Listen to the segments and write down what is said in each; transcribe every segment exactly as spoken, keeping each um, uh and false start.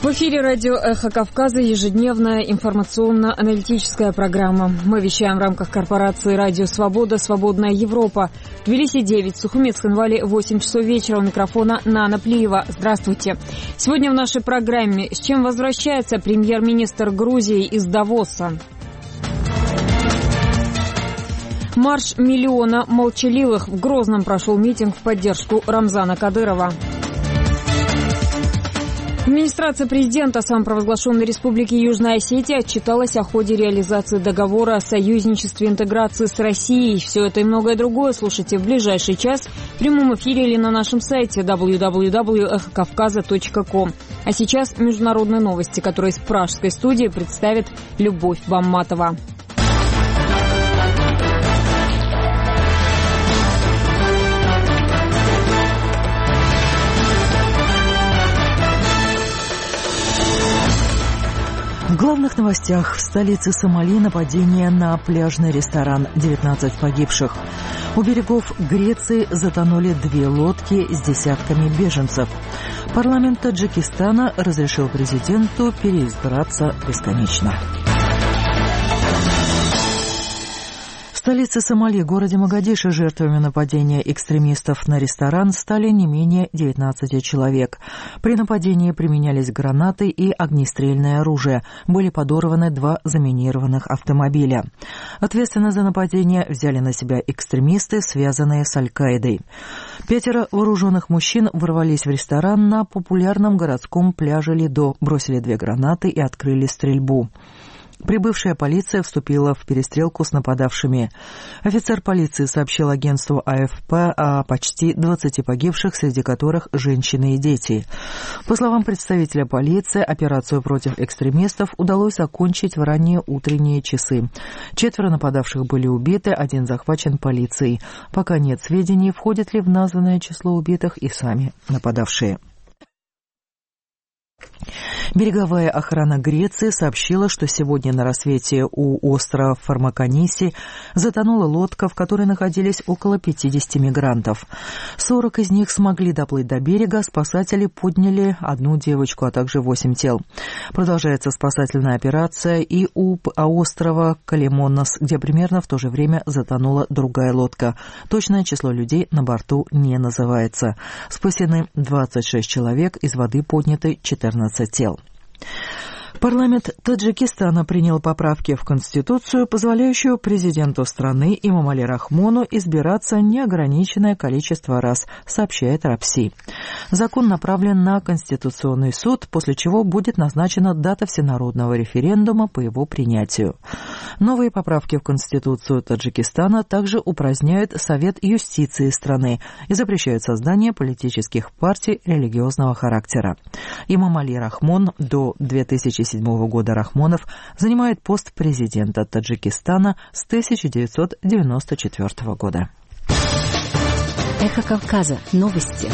В эфире радио «Эхо Кавказа» ежедневная информационно-аналитическая программа. Мы вещаем в рамках корпорации «Радио Свобода. Свободная Европа». Тбилиси девять, Сухумец, Ханвали восемь часов вечера. У микрофона Нана Плиева. Здравствуйте. Сегодня в нашей программе с чем возвращается премьер-министр Грузии из Давоса. Марш миллиона молчаливых. В Грозном прошел митинг в поддержку Рамзана Кадырова. Администрация президента самопровозглашенной Республики Южная Осетия отчиталась о ходе реализации договора о союзничестве и интеграции с Россией. Все это и многое другое слушайте в ближайший час в прямом эфире или на нашем сайте дабл ю дабл ю дабл ю точка эхо кавказа точка ком. А сейчас международные новости, которые из пражской студии представит Любовь Бамматова. В главных новостях: в столице Сомали нападение на пляжный ресторан, девятнадцать погибших. У берегов Греции затонули две лодки с десятками беженцев. Парламент Таджикистана разрешил президенту переизбираться бесконечно. В столице Сомали, городе Могадишо, жертвами нападения экстремистов на ресторан стали не менее девятнадцати человек. При нападении применялись гранаты и огнестрельное оружие. Были подорваны два заминированных автомобиля. Ответственность за нападение взяли на себя экстремисты, связанные с Аль-Каидой. Пятеро вооруженных мужчин ворвались в ресторан на популярном городском пляже Лидо, бросили две гранаты и открыли стрельбу. Прибывшая полиция вступила в перестрелку с нападавшими. Офицер полиции сообщил агентству А Эф Пэ о почти двадцати погибших, среди которых женщины и дети. По словам представителя полиции, операцию против экстремистов удалось окончить в ранние утренние часы. Четверо нападавших были убиты, один захвачен полицией. Пока нет сведений, входят ли в названное число убитых и сами нападавшие. Береговая охрана Греции сообщила, что сегодня на рассвете у острова Фармакониси затонула лодка, в которой находились около пятидесяти мигрантов. сорок из них смогли доплыть до берега, спасатели подняли одну девочку, а также восемь тел. Продолжается спасательная операция и у острова Калимонос, где примерно в то же время затонула другая лодка. Точное число людей на борту не называется. Спасены двадцать шесть человек, из воды подняты четырнадцать тел. Парламент Таджикистана принял поправки в Конституцию, позволяющую президенту страны Эмомали Рахмону избираться неограниченное количество раз, сообщает Рапси. Закон направлен на Конституционный суд, после чего будет назначена дата всенародного референдума по его принятию. Новые поправки в Конституцию Таджикистана также упраздняют Совет юстиции страны и запрещают создание политических партий религиозного характера. Эмомали Рахмон до две тысячи седьмого года Рахмонов занимает пост президента Таджикистана с тысяча девятьсот девяносто четвёртого года. Эхо Кавказа. Новости.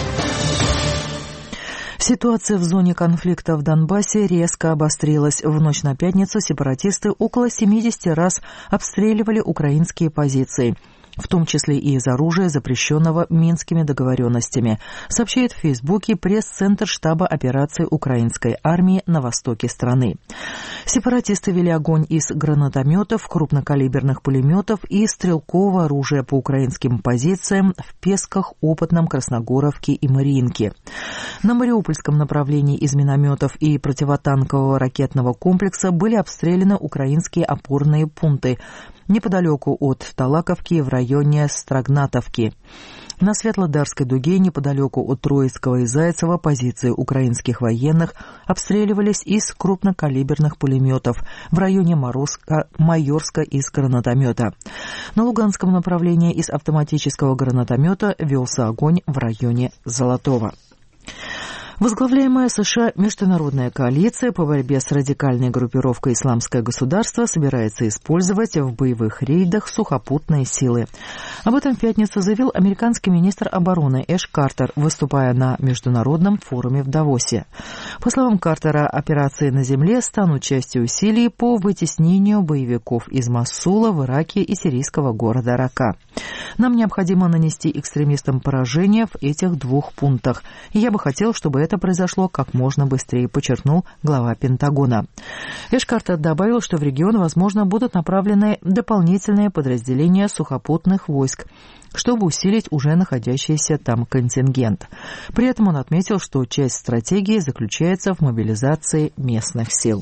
Ситуация в зоне конфликта в Донбассе резко обострилась. В ночь на пятницу сепаратисты около семидесяти раз обстреливали украинские позиции, в том числе и из оружия, запрещенного Минскими договоренностями, сообщает в Фейсбуке пресс-центр штаба операций украинской армии на востоке страны. Сепаратисты вели огонь из гранатометов, крупнокалиберных пулеметов и стрелкового оружия по украинским позициям в Песках, Опытном, Красногоровке и Мариинке. На Мариупольском направлении из минометов и противотанкового ракетного комплекса были обстреляны украинские опорные пункты неподалеку от Талаковки в районе Строгнатовки. На Светлодарской дуге неподалеку от Троицкого и Зайцева позиции украинских военных обстреливались из крупнокалиберных пулеметов, в районе Морозка, Майорска из гранатомета. На Луганском направлении из автоматического гранатомета велся огонь в районе Золотого. Возглавляемая США международная коалиция по борьбе с радикальной группировкой «Исламское государство» собирается использовать в боевых рейдах сухопутные силы. Об этом в пятницу заявил американский министр обороны Эш Картер, выступая на международном форуме в Давосе. По словам Картера, операции на земле станут частью усилий по вытеснению боевиков из Мосула в Ираке и сирийского города Рака. Нам необходимо нанести экстремистам поражение в этих двух пунктах. И я бы хотел, чтобы это произошло как можно быстрее, подчеркнул глава Пентагона. Эш Картер добавил, что в регион, возможно, будут направлены дополнительные подразделения сухопутных войск, чтобы усилить уже находящийся там контингент. При этом он отметил, что часть стратегии заключается в мобилизации местных сил.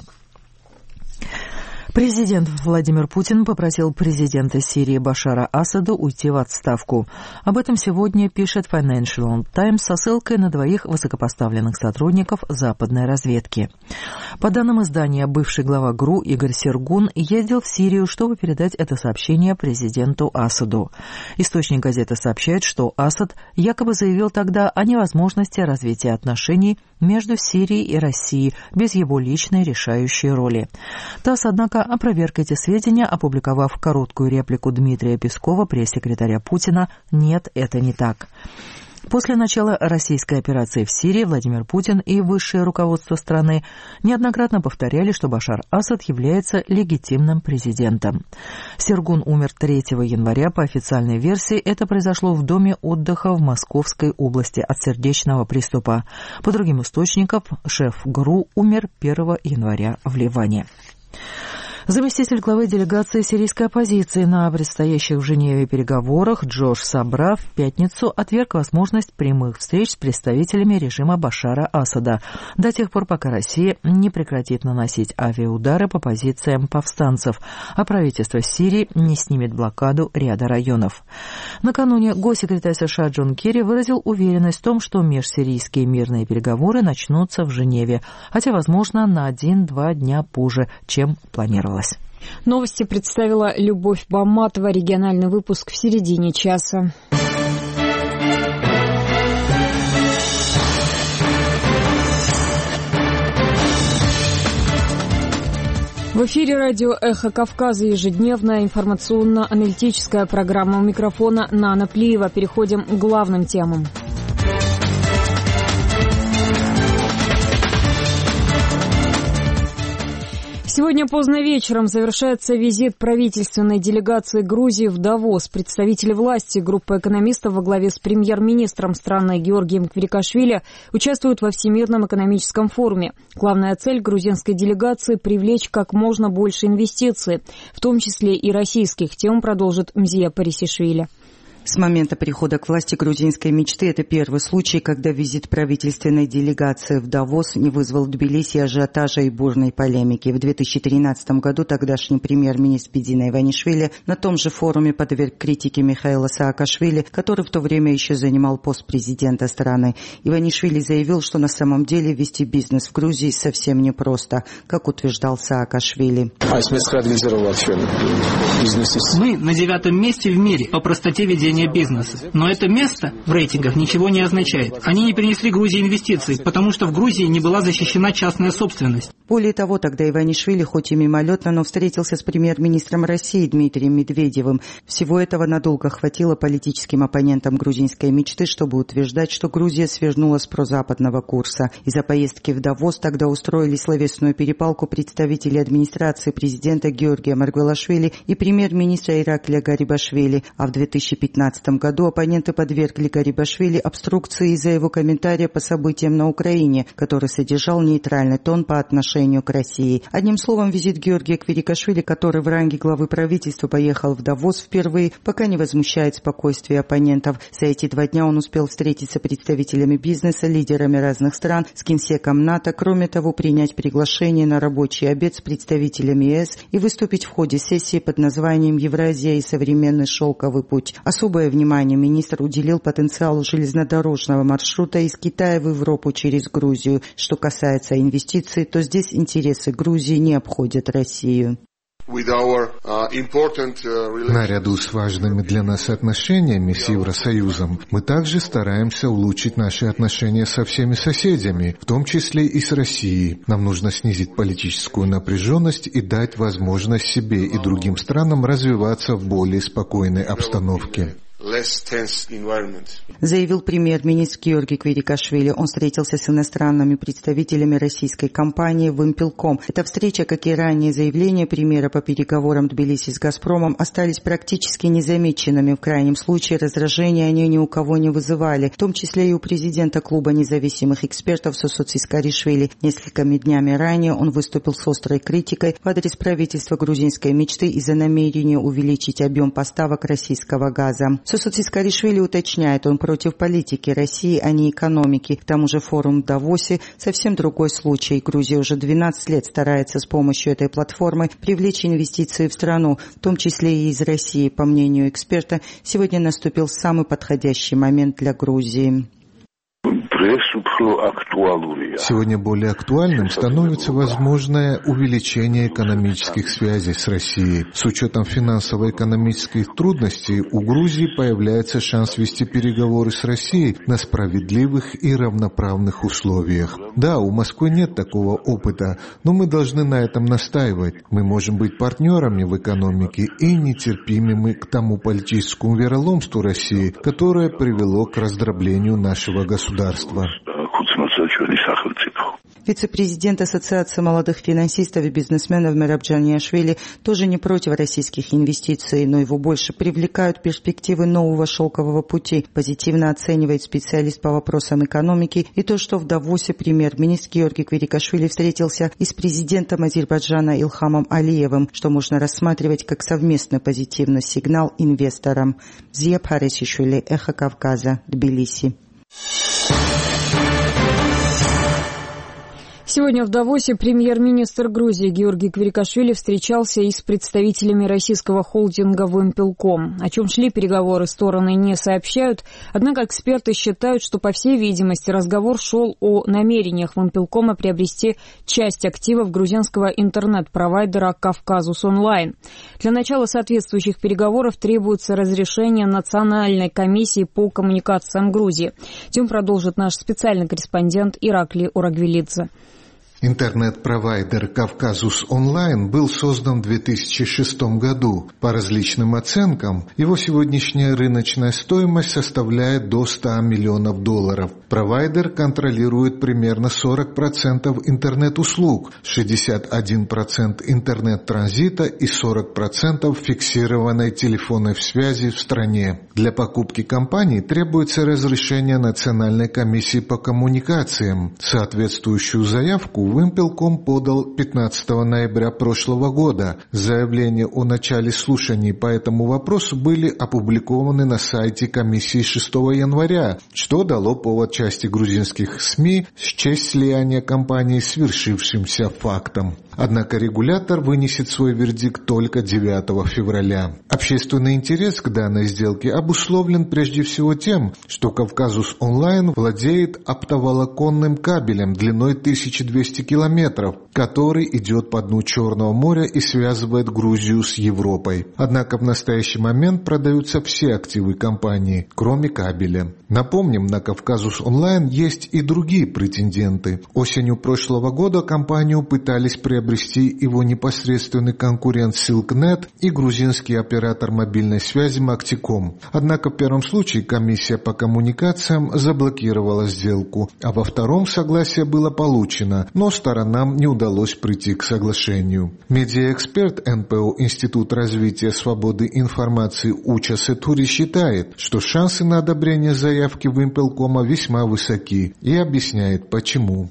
Президент Владимир Путин попросил президента Сирии Башара Асада уйти в отставку. Об этом сегодня пишет Financial Times со ссылкой на двоих высокопоставленных сотрудников западной разведки. По данным издания, бывший глава ГРУ Игорь Сергун ездил в Сирию, чтобы передать это сообщение президенту Асаду. Источник газеты сообщает, что Асад якобы заявил тогда о невозможности развития отношений между Сирией и Россией без его личной решающей роли. ТАСС, однако, опроверг эти сведения, опубликовав короткую реплику Дмитрия Пескова, пресс-секретаря Путина: «Нет, это не так». После начала российской операции в Сирии Владимир Путин и высшее руководство страны неоднократно повторяли, что Башар Асад является легитимным президентом. Сергун умер третьего января. По официальной версии, это произошло в доме отдыха в Московской области от сердечного приступа. По другим источникам, шеф ГРУ умер первого января в Ливане. Заместитель главы делегации сирийской оппозиции на предстоящих в Женеве переговорах Джош Сабра в пятницу отверг возможность прямых встреч с представителями режима Башара Асада до тех пор, пока Россия не прекратит наносить авиаудары по позициям повстанцев, а правительство Сирии не снимет блокаду ряда районов. Накануне госсекретарь США Джон Керри выразил уверенность в том, что межсирийские мирные переговоры начнутся в Женеве, хотя, возможно, на один-два дня позже, чем планировалось. Новости представила Любовь Баматова. Региональный выпуск в середине часа. В эфире радио «Эхо Кавказа» ежедневная информационно-аналитическая программа. У микрофона Нана Плиева. Переходим к главным темам. Сегодня поздно вечером завершается визит правительственной делегации Грузии в Давос. Представители власти, группа экономистов во главе с премьер-министром страны Георгием Квирикашвили участвуют во Всемирном экономическом форуме. Главная цель грузинской делегации – привлечь как можно больше инвестиций, в том числе и российских. Тему продолжит Мзия Парисишвили. С момента прихода к власти грузинской мечты это первый случай, когда визит правительственной делегации в Давос не вызвал в Тбилиси ажиотажа и бурной полемики. В две тысячи тринадцатом году тогдашний премьер-министр Бидина Иванишвили на том же форуме подверг критике Михаила Саакашвили, который в то время еще занимал пост президента страны. Иванишвили заявил, что на самом деле вести бизнес в Грузии совсем непросто, как утверждал Саакашвили. Мы на девятом месте в мире по простоте ведения бизнеса. Но это место в рейтингах ничего не означает. Они не принесли Грузии инвестиций, потому что в Грузии не была защищена частная собственность. Более того, тогда Иванишвили хоть и мимолетно, но встретился с премьер-министром России Дмитрием Медведевым. Всего этого надолго хватило политическим оппонентам грузинской мечты, чтобы утверждать, что Грузия свернула с прозападного курса. Из-за поездки в Давос тогда устроили словесную перепалку представители администрации президента Георгия Маргвелашвили и премьер-министра Ираклия Гарибашвили, а в две тысячи пятнадцатом В две тысячи пятнадцатом году оппоненты подвергли Гарибашвили обструкции из-за его комментария по событиям на Украине, который содержал нейтральный тон по отношению к России. Одним словом, визит Георгия Квирикашвили, который в ранге главы правительства поехал в Давос впервые, пока не возмущает спокойствие оппонентов. За эти два дня он успел встретиться с представителями бизнеса, лидерами разных стран, с генсеком НАТО, кроме того, принять приглашение на рабочий обед с представителями ЕС и выступить в ходе сессии под названием «Евразия и современный шелковый путь». Особое внимание министр уделил потенциалу железнодорожного маршрута из Китая в Европу через Грузию. Что касается инвестиций, то здесь интересы Грузии не обходят Россию. Наряду с важными для нас отношениями с Евросоюзом, мы также стараемся улучшить наши отношения со всеми соседями, в том числе и с Россией. Нам нужно снизить политическую напряженность и дать возможность себе и другим странам развиваться в более спокойной обстановке. заявил премьер-министр Георгий Квирикашвили. Он встретился с иностранными представителями российской компании «Вымпелком». Эта встреча, как и ранее заявления премьера по переговорам Тбилиси с «Газпромом», остались практически незамеченными. В крайнем случае раздражения они ни у кого не вызывали, в том числе и у президента клуба независимых экспертов Сосо Цискаришвили. Несколькими днями ранее он выступил с острой критикой в адрес правительства грузинской мечты из-за намерения увеличить объем поставок российского газа. Сосо Цискаришвили уточняет, он против политики России, а не экономики. К тому же форум в Давосе совсем другой случай. Грузия уже двенадцать лет старается с помощью этой платформы привлечь инвестиции в страну, в том числе и из России. По мнению эксперта, сегодня наступил самый подходящий момент для Грузии. Сегодня более актуальным становится возможное увеличение экономических связей с Россией. С учетом финансово-экономических трудностей у Грузии появляется шанс вести переговоры с Россией на справедливых и равноправных условиях. Да, у Москвы нет такого опыта, но мы должны на этом настаивать. Мы можем быть партнерами в экономике и нетерпимыми к тому политическому вероломству России, которое привело к раздроблению нашего государства. Вице-президент Ассоциации молодых финансистов и бизнесменов Мераб Джаниашвили тоже не против российских инвестиций, но его больше привлекают перспективы нового шелкового пути. Позитивно оценивает специалист по вопросам экономики и то, что в Давосе премьер-министр Георгий Квирикашвили встретился и с президентом Азербайджана Илхамом Алиевым, что можно рассматривать как совместный позитивный сигнал инвесторам. Зия Паресишвили, Эхо Кавказа, Тбилиси. Сегодня в Давосе премьер-министр Грузии Георгий Квирикашвили встречался и с представителями российского холдинга «Вымпелком». О чем шли переговоры, стороны не сообщают, однако эксперты считают, что, по всей видимости, разговор шел о намерениях «Вымпелкома» приобрести часть активов грузинского интернет-провайдера «Кавказус Онлайн». Для начала соответствующих переговоров требуется разрешение Национальной комиссии по коммуникациям Грузии. Тем продолжит наш специальный корреспондент Ираклий Урагвелидзе. Интернет-провайдер «Кавказус Онлайн» был создан в две тысячи шестом году. По различным оценкам, его сегодняшняя рыночная стоимость составляет до ста миллионов долларов. Провайдер контролирует примерно сорок процентов интернет-услуг, шестьдесят один процент интернет-транзита и сорок процентов фиксированной телефонной связи в стране. Для покупки компании требуется разрешение Национальной комиссии по коммуникациям. Соответствующую заявку Вымпелком подал пятнадцатого ноября прошлого года. Заявления о начале слушаний по этому вопросу были опубликованы на сайте комиссии шестого января, что дало повод части грузинских СМИ счесть слияние компании свершившимся фактом. Однако регулятор вынесет свой вердикт только девятого февраля. Общественный интерес к данной сделке обусловлен прежде всего тем, что Кавказус Онлайн владеет оптоволоконным кабелем длиной тысяча двести километров, который идет по дну Черного моря и связывает Грузию с Европой. Однако в настоящий момент продаются все активы компании, кроме кабеля. Напомним, на Кавказус Онлайн есть и другие претенденты. Осенью прошлого года компанию пытались приобрести его непосредственный конкурент Silknet и грузинский оператор мобильной связи Мактиком. Однако в первом случае комиссия по коммуникациям заблокировала сделку, а во втором согласие было получено, но сторонам не удалось прийти к соглашению. Медиаэксперт эн пэ о Институт развития свободы информации Уча Сетури считает, что шансы на одобрение заявки Вымпелкома весьма высоки, и объясняет почему.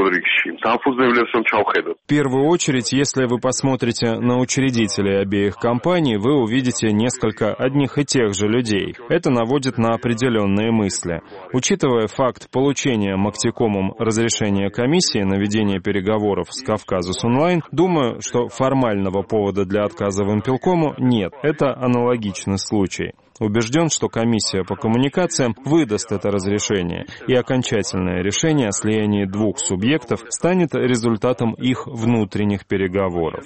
В первую очередь, если вы посмотрите на учредителей обеих компаний, вы увидите несколько одних и тех же людей. Это наводит на определенные мысли. Учитывая факт получения Мактикомом разрешения комиссии на ведение переговоров с Кавказус Онлайн, думаю, что формального повода для отказа Вымпелкому нет. Это аналогичный случай. Убежден, что комиссия по коммуникациям выдаст это разрешение, и окончательное решение о слиянии двух субъектов станет станет результатом их внутренних переговоров.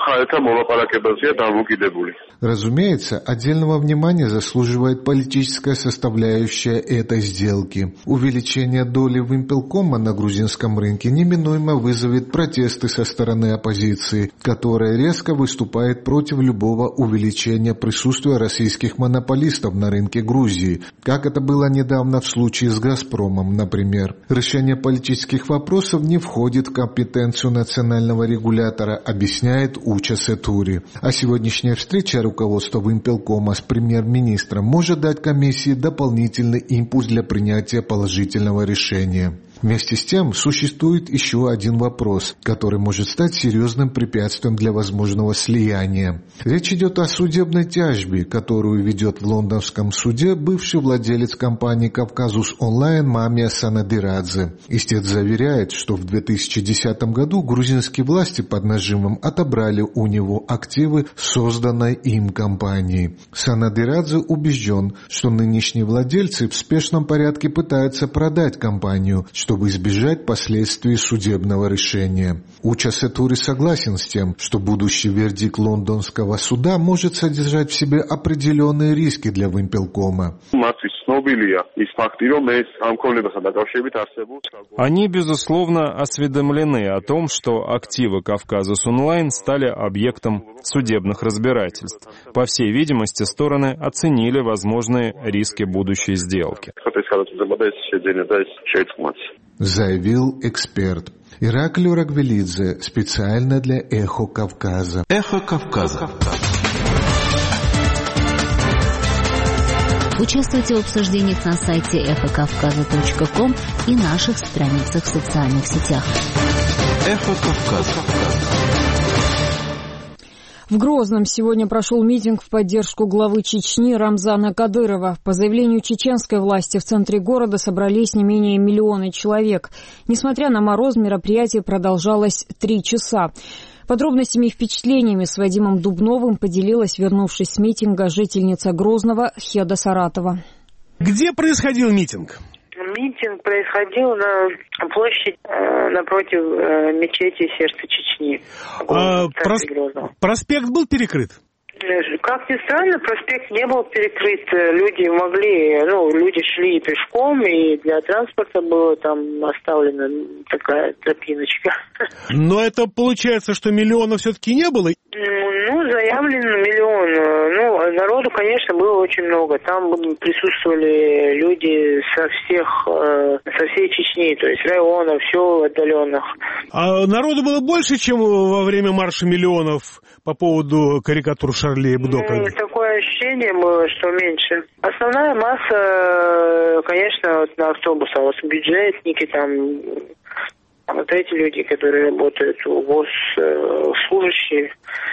Разумеется, отдельного внимания заслуживает политическая составляющая этой сделки. Увеличение доли Вимпелкома на грузинском рынке неминуемо вызовет протесты со стороны оппозиции, которая резко выступает против любого увеличения присутствия российских монополистов на рынке Грузии, как это было недавно в случае с «Газпромом», например. Решение политических вопросов не входит в компетенцию национального регулятора, объясняет Уча Сетури. А сегодняшняя встреча руководства Вимпелкома с премьер-министром может дать комиссии дополнительный импульс для принятия положительного решения. Вместе с тем, существует еще один вопрос, который может стать серьезным препятствием для возможного слияния. Речь идет о судебной тяжбе, которую ведет в лондонском суде бывший владелец компании «Кавказус Онлайн» Мамия Санадирадзе. Истец заверяет, что в две тысячи десятом году грузинские власти под нажимом отобрали у него активы созданной им компании. Санадирадзе убежден, что нынешние владельцы в спешном порядке пытаются продать компанию, чтобы избежать последствий судебного решения. Уча Сетури согласен с тем, что будущий вердикт лондонского суда может содержать в себе определенные риски для Вимпелкома. Они, безусловно, осведомлены о том, что активы «Кавказус Онлайн» стали объектом судебных разбирательств. По всей видимости, стороны оценили возможные риски будущей сделки. Заявил эксперт. Ираклио Рагвелидзе специально для «Эхо Кавказа». «Эхо Кавказа». Участвуйте в обсуждениях на сайте эхо кавказа точка ком и наших страницах в социальных сетях. «Эхо Кавказа». В Грозном сегодня прошел митинг в поддержку главы Чечни Рамзана Кадырова. По заявлению чеченской власти, в центре города собрались не менее миллиона человек. Несмотря на мороз, мероприятие продолжалось три часа. Подробностями и впечатлениями с Вадимом Дубновым поделилась, вернувшись с митинга, жительница Грозного Хеда Саратова. Где происходил митинг? Митинг происходил на площади э, напротив э, мечети Сердца Чечни. А, прос... Проспект был перекрыт? Как ни странно, проспект не был перекрыт. Люди могли, ну, люди шли пешком, и для транспорта была там оставлена такая тропиночка. Но это получается, что миллиона все-таки не было? Ну, заявлено миллион. Ну, народу, конечно, было очень много. Там присутствовали люди со всех, со всей Чечни, то есть районов, сел отдаленных. А народу было больше, чем во время марша миллионов по поводу карикатур Шарли Эбдо? Ну, такое ощущение было, что меньше. Основная масса, конечно, вот на автобусах, вот бюджетники там, вот эти люди, которые работают у госслужащие,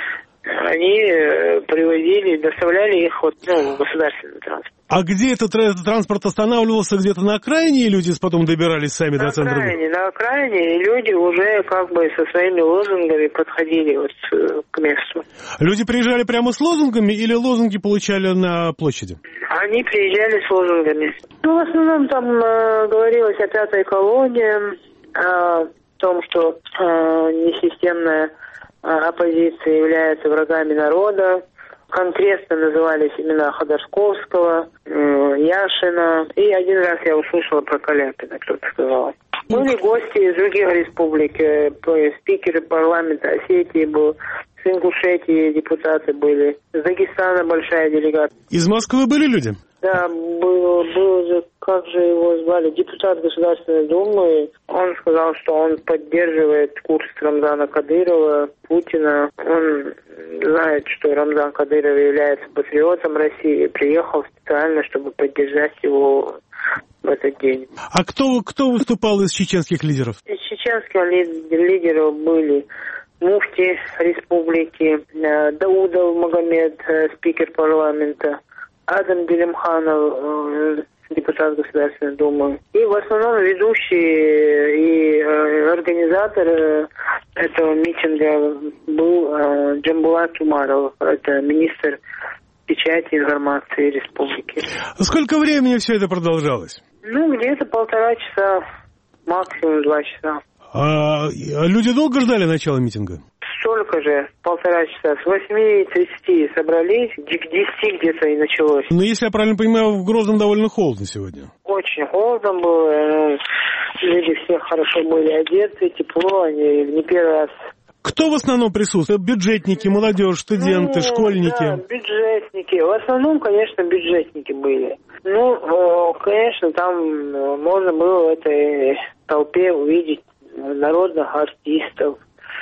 они привозили, доставляли их вот, ну, в государственный транспорт. А где этот транспорт останавливался? Где-то на окраине, и люди потом добирались сами на до центра? На окраине, на окраине, и люди уже как бы со своими лозунгами подходили вот к месту. Люди приезжали прямо с лозунгами или лозунги получали на площади? Они приезжали с лозунгами. Ну, в основном там э, говорилось о пятой колонне, о том, что э, несистемная э, оппозиция является врагами народа. Конкретно назывались имена Ходорковского, э, Яшина. И один раз я услышала про Каляпина, кто-то сказал. Были гости из других республик. Э, спикеры парламента Осетии был, с Ингушетии депутаты были. С Дагестана большая делегация. Из Москвы были люди? Да, был, был, как же его звали, депутат Государственной Думы. Он сказал, что он поддерживает курс Рамзана Кадырова, Путина. Он знает, что Рамзан Кадыров является патриотом России, приехал специально, чтобы поддержать его в этот день. А кто, кто выступал из чеченских лидеров? Из чеченских лидеров были муфти республики, Даудов Магомед, спикер парламента, Адам Делимханов, депутат Государственной Думы. И в основном ведущий и э, организатор э, этого митинга был э, Джамбулат Умаров, это министр печати и информации республики. Сколько времени все это продолжалось? Ну, где-то полтора часа, максимум два часа. А люди долго ждали начала митинга? Столько же, полтора часа. С восьми тридцати собрались, к десяти где-то и началось. Но если я правильно понимаю, в Грозном довольно холодно сегодня. Очень холодно было. Люди все хорошо были одеты, тепло, они не первый раз. Кто в основном присутствует? Бюджетники, молодежь, студенты, ну, школьники? Да, бюджетники. В основном, конечно, бюджетники были. Ну, конечно, там можно было в этой толпе увидеть народных артистов,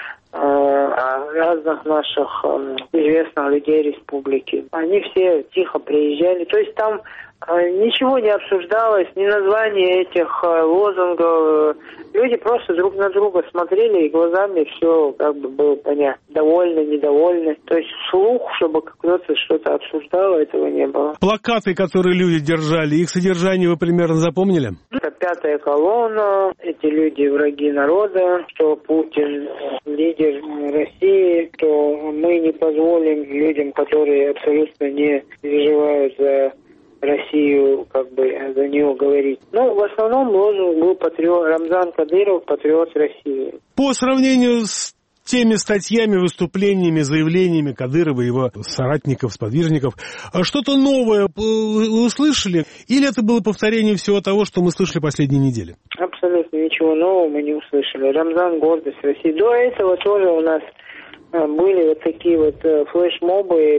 разных наших известных людей республики. Они все тихо приезжали. То есть там ничего не обсуждалось, ни название этих лозунгов. Люди просто друг на друга смотрели, и глазами все как бы было понятно. Довольны, недовольны. То есть вслух, чтобы кто-то что-то обсуждал, этого не было. Плакаты, которые люди держали, их содержание вы примерно запомнили? Это пятая колонна, эти люди враги народа, что Путин лидер России, что мы не позволим людям, которые абсолютно не переживают за Россию, как бы за нее говорить. Ну, в основном лозунг был патриот, Рамзан Кадыров, патриот России. По сравнению с теми статьями, выступлениями, заявлениями Кадырова и его соратников, сподвижников, что-то новое вы услышали? Или это было повторение всего того, что мы слышали последние недели? Абсолютно ничего нового мы не услышали. Рамзан — гордость России. До этого тоже у нас были вот такие вот флешмобы,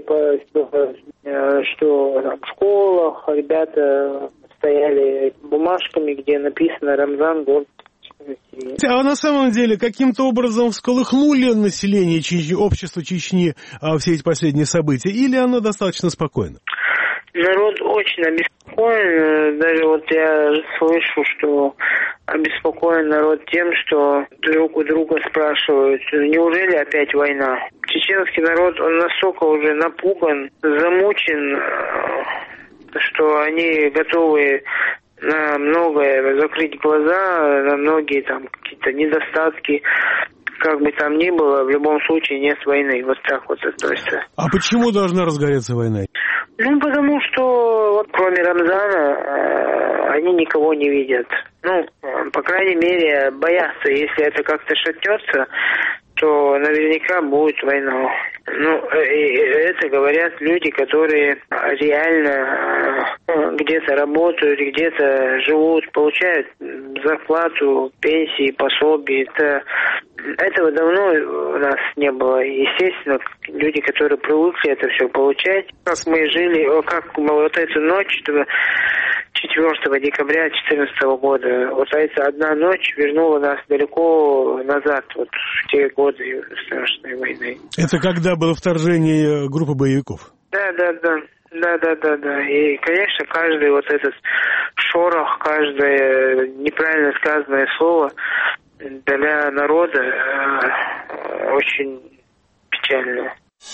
что в школах ребята стояли бумажками, где написано «Рамзан — гордость России». А на самом деле каким-то образом всколыхнули население Чечни, общество Чечни все эти последние события, или оно достаточно спокойно? Народ очень обеспокоен. Даже вот я слышу, что обеспокоен народ тем, что друг у друга спрашивают, неужели опять война? Чеченский народ, он настолько уже напуган, замучен, что они готовы на многое закрыть глаза, на многие там какие-то недостатки. Как бы там ни было, в любом случае нет войны. Вот так вот относится. А почему должна разгореться война? Ну, потому что, вот, кроме Рамзана, э, они никого не видят. Ну, э, по крайней мере, боятся. Если это как-то шатнется, то наверняка будет война. Ну, и это говорят люди, которые реально э, где-то работают, где-то живут, получают зарплату, пенсии, пособия. Это, этого давно у нас не было. Естественно, люди, которые привыкли это все получать, как мы жили, как вот эту ночь четвёртого декабря две тысячи четырнадцатого года, вот эта одна ночь вернула нас далеко назад, вот в те годы страшной войны. Это когда было вторжение группы боевиков? Да, да, да. Да, да, да, да. И, конечно, каждый вот этот шорох, каждое неправильно сказанное слово для народа э, очень печально.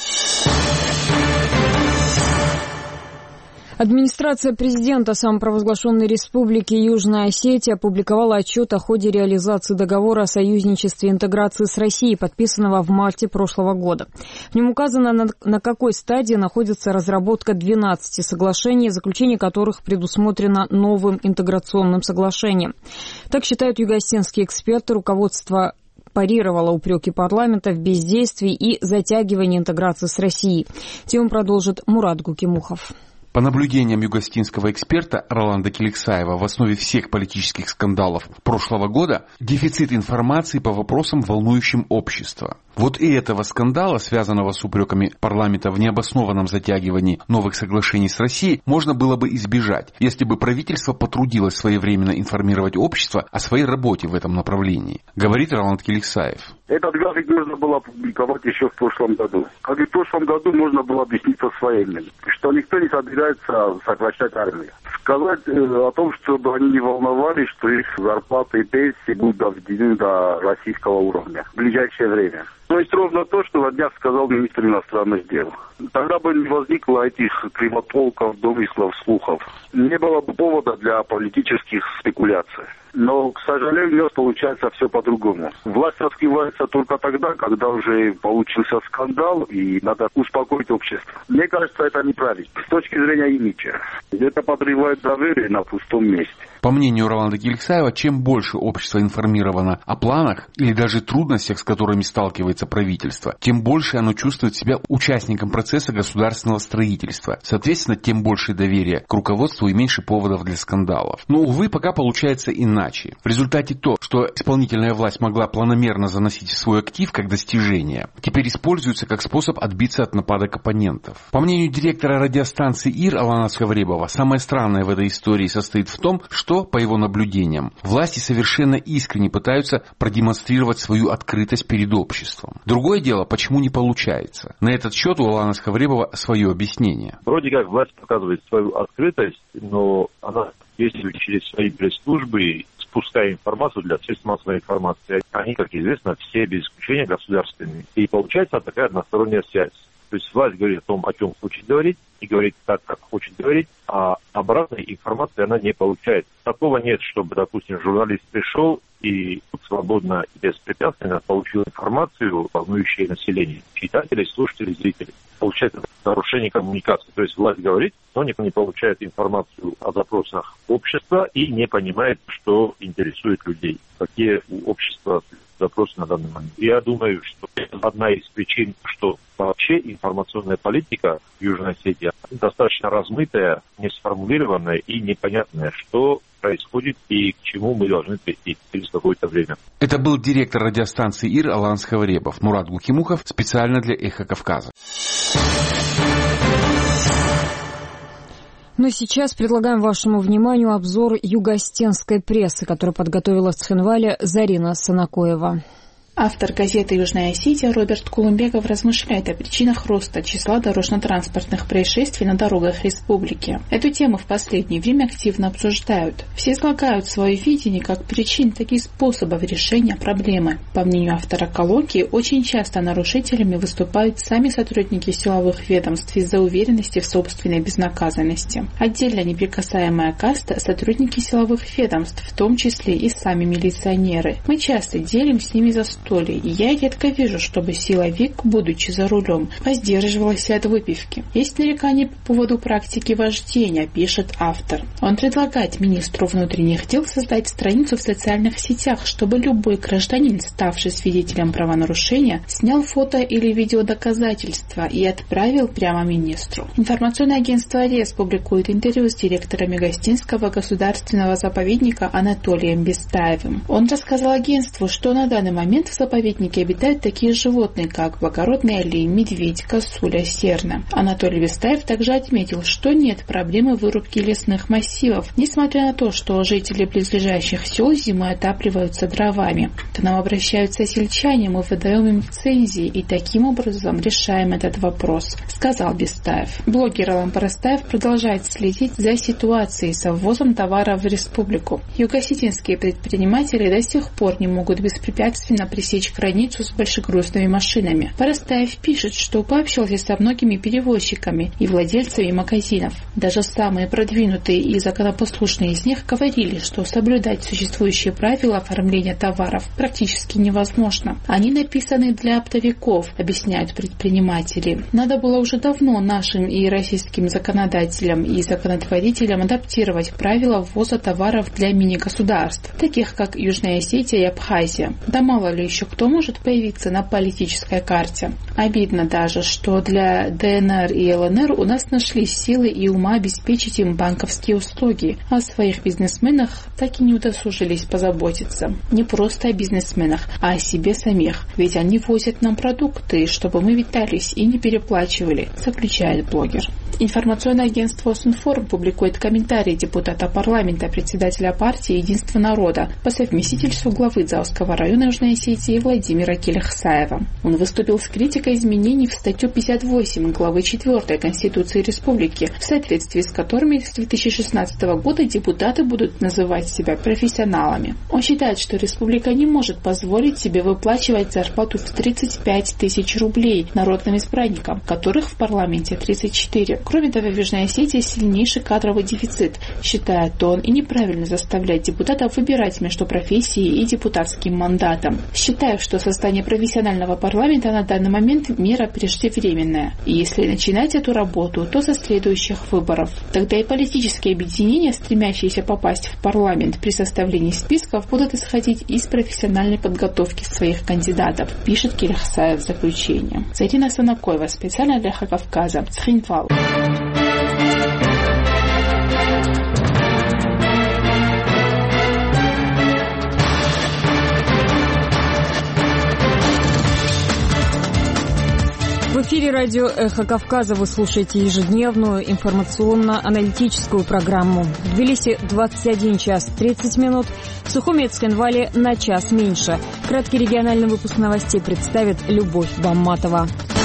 Администрация президента самопровозглашенной республики Южная Осетия опубликовала отчет о ходе реализации договора о союзничестве и интеграции с Россией, подписанного в марте прошлого года. В нем указано, на, на какой стадии находится разработка двенадцати соглашений, заключение которых предусмотрено новым интеграционным соглашением. Так считают югоосетинские эксперты. Руководство парировала упреки парламента в бездействии и затягивании интеграции с Россией. Тему продолжит Мурат Гукимухов. По наблюдениям югоосетинского эксперта Роланда Келексаева, в основе всех политических скандалов прошлого года дефицит информации по вопросам, волнующим общество. Вот и этого скандала, связанного с упреками парламента в необоснованном затягивании новых соглашений с Россией, можно было бы избежать, если бы правительство потрудилось своевременно информировать общество о своей работе в этом направлении, говорит Роланд Келексаев. Этот график нужно было опубликовать еще в прошлом году. Как и в прошлом году нужно было объясниться своим, что никто не собирается сокращать армию. Сказать э, о том, чтобы они не волновались, что их зарплаты и пенсии будут доведены до российского уровня в ближайшее время. То есть ровно то, что на днях сказал министр иностранных дел. Тогда бы не возникло этих кривотолков, домыслов, слухов. Не было бы повода для политических спекуляций. Но, к сожалению, получается все по-другому. Власть раскрывается только тогда, когда уже получился скандал, и надо успокоить общество. Мне кажется, это неправильно. С точки зрения имиджа. Это подрывает доверие на пустом месте. По мнению Роланда Киликсаева, чем больше общество информировано о планах или даже трудностях, с которыми сталкивается правительство, тем больше оно чувствует себя участником процесса государственного строительства. Соответственно, тем больше доверия к руководству и меньше поводов для скандалов. Но, увы, пока получается иначе. В результате то, что исполнительная власть могла планомерно заносить в свой актив как достижение, теперь используется как способ отбиться от нападок оппонентов. По мнению директора радиостанции ИР Алана Схавребова, самое странное в этой истории состоит в том, что что, по его наблюдениям, власти совершенно искренне пытаются продемонстрировать свою открытость перед обществом. Другое дело, почему не получается. На этот счет у Алана Схавребова свое объяснение. Вроде как власть показывает свою открытость, но она действует через свои пресс-службы, спуская информацию для средств массовой информации. Они, как известно, все без исключения государственные. И получается такая односторонняя связь. То есть власть говорит о том, о чем хочет говорить, и говорит так, как хочет говорить, а обратной информации она не получает. Такого нет, чтобы, допустим, журналист пришел и свободно и беспрепятственно получил информацию, волнующую население, читателей, слушателей, зрителей. Получается нарушение коммуникации. То есть власть говорит, но никто не получает информацию о запросах общества и не понимает, что интересует людей, какие у общества запросы на данный момент. Я думаю, что это одна из причин, что вообще информационная политика в Южной Осетии достаточно размытая, не сформулированная и непонятная, что происходит и к чему мы должны прийти через какое-то время. Это был директор радиостанции ИР Алан Схавребов. Мурат Гукимухов специально для «Эхо Кавказа». Но сейчас предлагаем вашему вниманию обзор юго-осетинской прессы, который подготовила в Цхинвале Зарина Санакоева. Автор газеты «Южная Осетия» Роберт Кулумбеков размышляет о причинах роста числа дорожно-транспортных происшествий на дорогах республики. Эту тему в последнее время активно обсуждают. Все излагают свое видение как причин, так и способов решения проблемы. По мнению автора колонки, очень часто нарушителями выступают сами сотрудники силовых ведомств из-за уверенности в собственной безнаказанности. Отдельно неприкасаемая каста – сотрудники силовых ведомств, в том числе и сами милиционеры. Мы часто делим с ними застолье. И я редко вижу, чтобы силовик, будучи за рулем, воздерживался от выпивки. Есть нарекания по поводу практики вождения, пишет автор. Он предлагает министру внутренних дел создать страницу в социальных сетях, чтобы любой гражданин, ставший свидетелем правонарушения, снял фото или видеодоказательства и отправил прямо министру. Информационное агентство РЕС публикует интервью с директором Юго-Осетинского государственного заповедника Анатолием Бестаевым. Он рассказал агентству, что на данный момент в заповеднике обитают такие животные, как благородный олень, медведь, косуля, серна. Анатолий Бестаев также отметил, что нет проблемы вырубки лесных массивов, несмотря на то, что жители близлежащих сел зимой отапливаются дровами. К нам обращаются сельчане, мы выдаем им лицензии и таким образом решаем этот вопрос, сказал Бестаев. Блогер Алан Парастаев продолжает следить за ситуацией со ввозом товаров в республику. Юго-осетинские предприниматели до сих пор не могут беспрепятственно пресечь границу с большегрузными машинами. Парастаев пишет, что пообщался со многими перевозчиками и владельцами магазинов. Даже самые продвинутые и законопослушные из них говорили, что соблюдать существующие правила оформления товаров практически невозможно. Они написаны для оптовиков, объясняют предприниматели. Надо было уже давно нашим и российским законодателям и законотворителям адаптировать правила ввоза товаров для мини-государств, таких как Южная Осетия и Абхазия. Да мало ли еще кто может появиться на политической карте. Обидно даже, что для ДНР и ЛНР у нас нашлись силы и ума обеспечить им банковские услуги, а о своих бизнесменах так и не удосужились позаботиться. Не просто о бизнесменах, а о себе самих. Ведь они возят нам продукты, чтобы мы витались и не переплачивали, заключает блогер. Информационное агентство Осинформ публикует комментарий депутата парламента, председателя партии «Единство народа» по совместительству главы Дзауского района Южной Осетии партии Владимира Келехсаева. Он выступил с критикой изменений в статью пятьдесят восемь главы четвёртой Конституции Республики, в соответствии с которыми с две тысячи шестнадцатого года депутаты будут называть себя профессионалами. Он считает, что республика не может позволить себе выплачивать зарплату в тридцать пять тысяч рублей народным избранникам, которых в парламенте тридцать четыре. Кроме того, в Южной Осетии сильнейший кадровый дефицит, считает он, и неправильно заставлять депутатов выбирать между профессией и депутатским мандатом. Считаю, что создание профессионального парламента на данный момент мера преждевременная. И если начинать эту работу, то со следующих выборов. Тогда и политические объединения, стремящиеся попасть в парламент при составлении списков, будут исходить из профессиональной подготовки своих кандидатов, пишет Келехсаев в заключении. Зарина Санакоева, специально для Эхо Кавказа, Цхинвал. В эфире радио «Эхо Кавказа» вы слушаете ежедневную информационно-аналитическую программу. В Тбилиси двадцать один час тридцать минут, в Сухуми и Цхинвале на час меньше. Краткий региональный выпуск новостей представит Любовь Бамматова.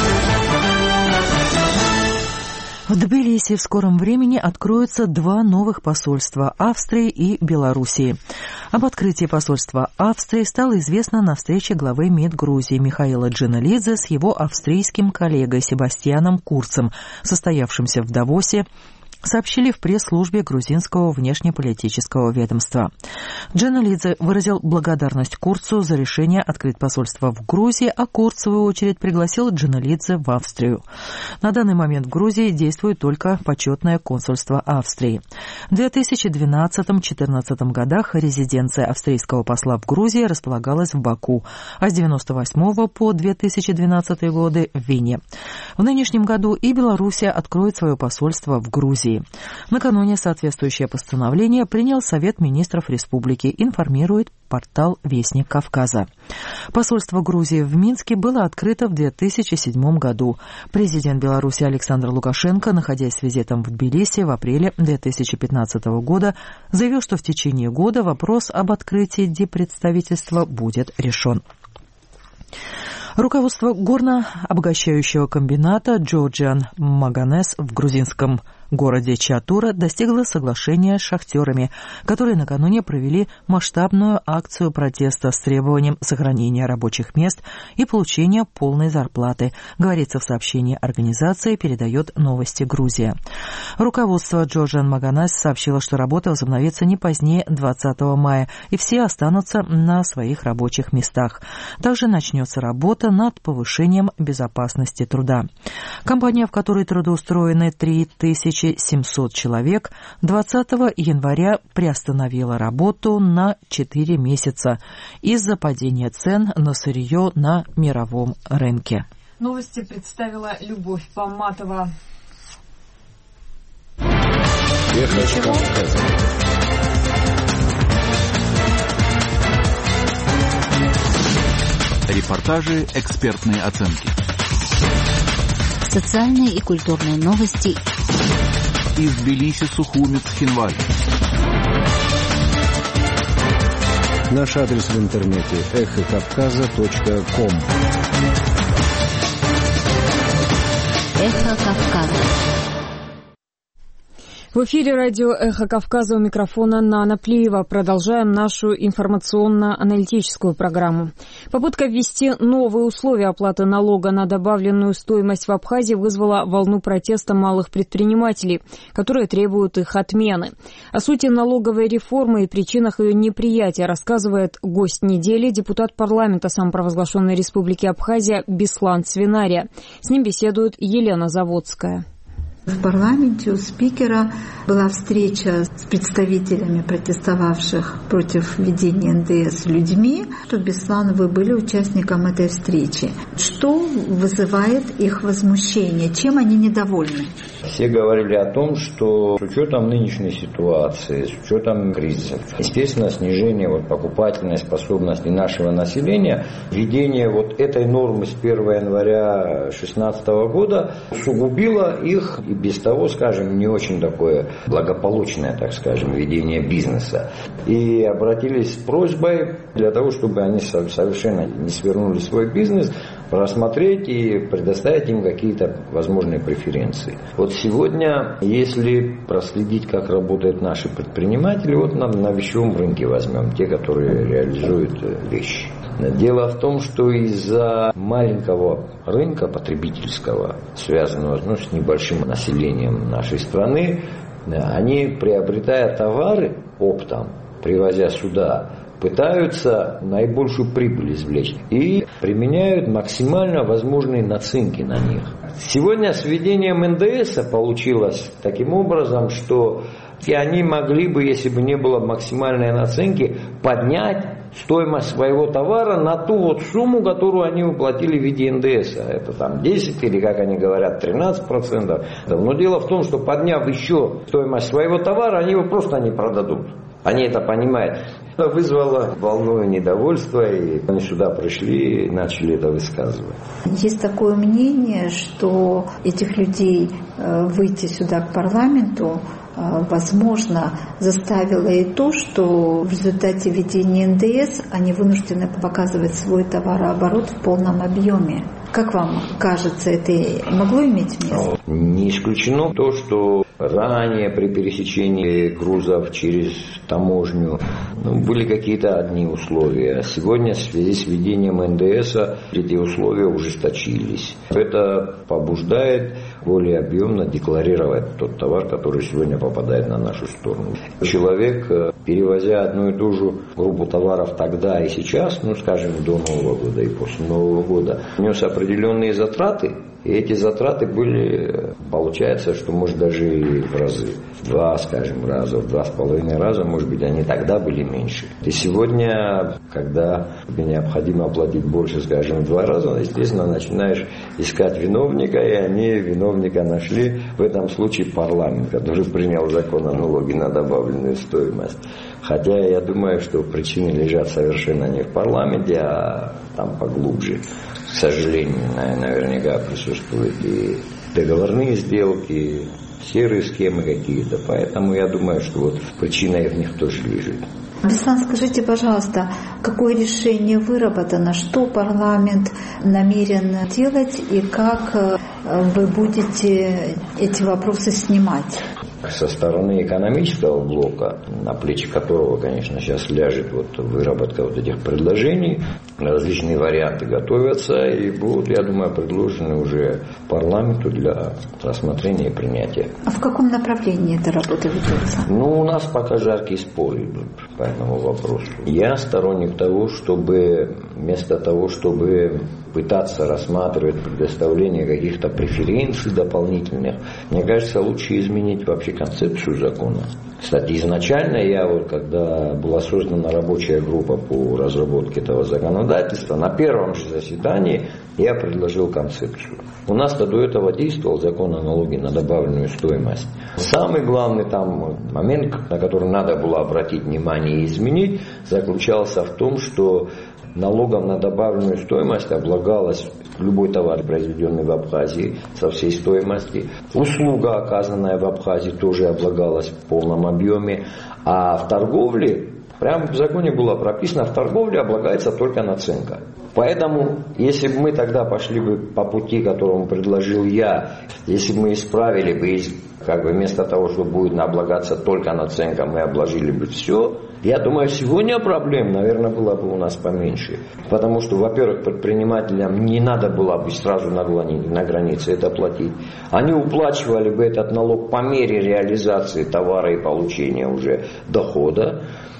В Тбилиси в скором времени откроются два новых посольства – Австрии и Белоруссии. Об открытии посольства Австрии стало известно на встрече главы МИД Грузии Михаила Джиналидзе с его австрийским коллегой Себастьяном Курцем, состоявшимся в Давосе, сообщили в пресс-службе грузинского внешнеполитического ведомства. Джиналидзе выразил благодарность Курцу за решение открыть посольство в Грузии, а Курц, в свою очередь, пригласил Джиналидзе в Австрию. На данный момент в Грузии действует только почетное консульство Австрии. В две тысячи двенадцатом — две тысячи четырнадцатом годах резиденция австрийского посла в Грузии располагалась в Баку, а с девяносто восьмого по две тысячи двенадцатый годы в Вене. В нынешнем году и Белоруссия откроет свое посольство в Грузии. Накануне соответствующее постановление принял Совет министров республики, информирует портал «Вестник Кавказа». Посольство Грузии в Минске было открыто в две тысячи седьмом году. Президент Беларуси Александр Лукашенко, находясь с визитом в Тбилиси в апреле две тысячи пятнадцатого года, заявил, что в течение года вопрос об открытии диппредставительства будет решен. Руководство горно-обогащающего комбината Georgian Manganese в грузинском городе Чатура достигло соглашения с шахтерами, которые накануне провели масштабную акцию протеста с требованием сохранения рабочих мест и получения полной зарплаты, говорится в сообщении организации, передает Новости Грузия. Руководство Georgian Manganese сообщило, что работа возобновится не позднее двадцатого мая, и все останутся на своих рабочих местах. Также начнется работа над повышением безопасности труда. Компания, в которой трудоустроены три тысячи семьсот человек, двадцатого января приостановила работу на четыре месяца из-за падения цен на сырье на мировом рынке. Новости представила Любовь Бамматова. Репортажи, экспертные оценки. Социальные и культурные новости из Тбилиси, Сухуми, Цхинвали. Наш адрес в интернете эхо кавказа точка ком. Эхо Кавказа. В эфире радио «Эхо Кавказа», у микрофона Нана Плиева. Продолжаем нашу информационно-аналитическую программу. Попытка ввести новые условия оплаты налога на добавленную стоимость в Абхазии вызвала волну протеста малых предпринимателей, которые требуют их отмены. О сути налоговой реформы и причинах ее неприятия рассказывает гость недели, депутат парламента самопровозглашенной Республики Абхазия Беслан Свинария. С ним беседует Елена Заводская. В парламенте у спикера была встреча с представителями протестовавших против введения эн дэ эс людьми. Что, Беслан, вы были участником этой встречи. Что вызывает их возмущение? Чем они недовольны? Все говорили о том, что с учетом нынешней ситуации, с учетом кризиса, естественно, снижение вот покупательной способности нашего населения, введение вот этой нормы с первого января две тысячи шестнадцатого года усугубило их и без того, скажем, не очень такое благополучное, так скажем, ведение бизнеса. И обратились с просьбой для того, чтобы они совершенно не свернули свой бизнес, рассмотреть и предоставить им какие-то возможные преференции. Вот сегодня, если проследить, как работают наши предприниматели, вот нам на вещевом рынке возьмем, те, которые реализуют вещи. Дело в том, что из-за маленького рынка потребительского, связанного ну, с небольшим населением нашей страны, они, приобретая товары оптом, привозя сюда, пытаются наибольшую прибыль извлечь и применяют максимально возможные наценки на них. Сегодня с введением эн дэ эса получилось таким образом, что и они могли бы, если бы не было максимальной наценки, поднять стоимость своего товара на ту вот сумму, которую они уплатили в виде эн дэ эса. Это там десять или, как они говорят, тринадцать процентов. Но дело в том, что подняв еще стоимость своего товара, они его просто не продадут. Они это понимают. Это вызвало волну недовольства, и они сюда пришли и начали это высказывать. Есть такое мнение, что этих людей выйти сюда к парламенту, возможно, заставило и то, что в результате введения эн дэ эс они вынуждены показывать свой товарооборот в полном объеме. Как вам кажется, это могло иметь место? Не исключено то, что ранее при пересечении грузов через таможню ну, были какие-то одни условия. Сегодня в связи с введением эн дэ эса эти условия ужесточились. Это побуждает более объемно декларировать тот товар, который сегодня попадает на нашу сторону. Человек, перевозя одну и ту же группу товаров тогда и сейчас, ну скажем, до Нового года и после Нового года, нес определенные затраты, и эти затраты были, получается, что может даже и в разы, в два, скажем, раза, в два с половиной раза, может быть, они тогда были меньше. И сегодня, когда тебе необходимо оплатить больше, скажем, в два раза, естественно, начинаешь искать виновника, и они виновника нашли, в этом случае парламент, который принял закон о налоге на добавленную стоимость. Хотя я думаю, что причины лежат совершенно не в парламенте, а там поглубже. К сожалению, наверняка присутствуют и договорные сделки, серые схемы какие-то. Поэтому я думаю, что вот причина в них тоже лежит. Беслан, скажите, пожалуйста, какое решение выработано, что парламент намерен делать и как вы будете эти вопросы снимать? Со стороны экономического блока, на плечи которого, конечно, сейчас ляжет вот выработка вот этих предложений, различные варианты готовятся и будут, я думаю, предложены уже парламенту для рассмотрения и принятия. А в каком направлении эта работа ведется? Ну, у нас пока жаркие споры идут по этому вопросу. Я сторонник того, чтобы вместо того, чтобы пытаться рассматривать предоставление каких-то преференций дополнительных, мне кажется, лучше изменить вообще концепцию закона. Кстати, изначально я, вот, когда была создана рабочая группа по разработке этого законодательства, на первом же заседании я предложил концепцию. У нас-то до этого действовал закон о налоге на добавленную стоимость. Самый главный там момент, на который надо было обратить внимание и изменить, заключался в том, что налогом на добавленную стоимость облагалась любой товар, произведенный в Абхазии, со всей стоимости. Услуга, оказанная в Абхазии, тоже облагалась в полном объеме. А в торговле, прямо в законе было прописано, в торговле облагается только наценка. Поэтому, если бы мы тогда пошли бы по пути, которому предложил я, если бы мы исправили бы, как бы вместо того, что будет облагаться только наценка, мы обложили бы все, я думаю, сегодня проблем, наверное, было бы у нас поменьше. Потому что, во-первых, предпринимателям не надо было бы сразу на границе это платить. Они уплачивали бы этот налог по мере реализации товара и получения уже дохода.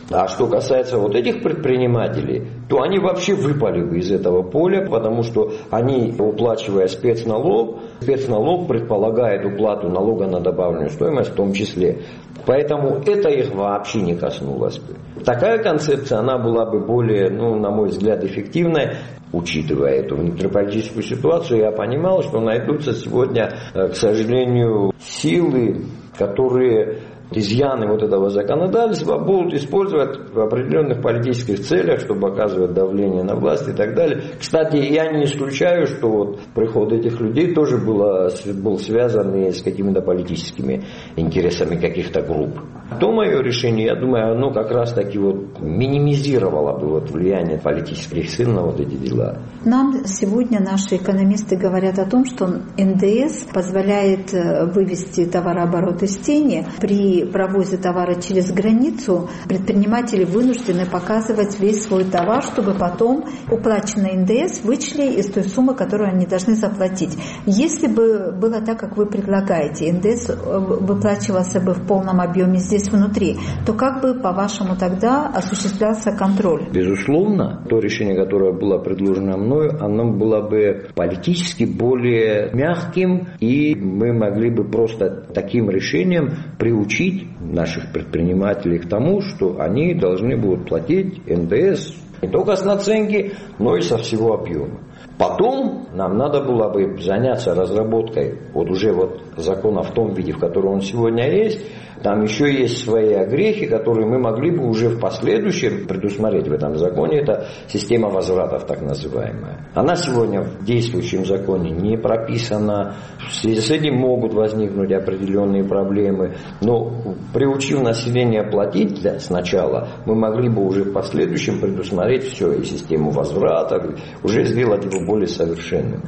А что касается вот этих предпринимателей, то они вообще выпали бы из этого поля, потому что они, уплачивая спецналог, спецналог предполагает уплату налога на добавленную стоимость в том числе. Поэтому это их вообще не коснулось бы. Такая концепция, она была бы более, ну, на мой взгляд, эффективной. Учитывая эту внутриполитическую ситуацию, я понимал, что найдутся сегодня, к сожалению, силы, которые изъяны вот этого законодательства будут использовать в определенных политических целях, чтобы оказывать давление на власть и так далее. Кстати, я не исключаю, что вот приход этих людей тоже было, был связан и с какими-то политическими интересами каких-то групп. То мое решение, я думаю, оно как раз таки вот минимизировало бы вот влияние политических сил на вот эти дела. Нам сегодня наши экономисты говорят о том, что эн дэ эс позволяет вывести товарооборот из тени. При провозе товара через границу предприниматели вынуждены показывать весь свой товар, чтобы потом уплаченный эн дэ эс вычли из той суммы, которую они должны заплатить. Если бы было так, как вы предлагаете, эн дэ эс выплачивался бы в полном объеме здесь внутри, то как бы, по-вашему, тогда осуществлялся контроль? Безусловно, то решение, которое было предложено мною, оно было бы политически более мягким, и мы могли бы просто таким решением приучить наших предпринимателей к тому, что они должны будут платить эн дэ эс не только с наценки, но и со всего объема. Потом нам надо было бы заняться разработкой вот уже вот закона в том виде, в котором он сегодня есть. Там еще есть свои огрехи, которые мы могли бы уже в последующем предусмотреть в этом законе. Это система возвратов, так называемая. Она сегодня в действующем законе не прописана. В связи с этим могут возникнуть определенные проблемы. Но приучив население платить для, сначала, мы могли бы уже в последующем предусмотреть все, и систему возвратов, уже сделать его более совершенным.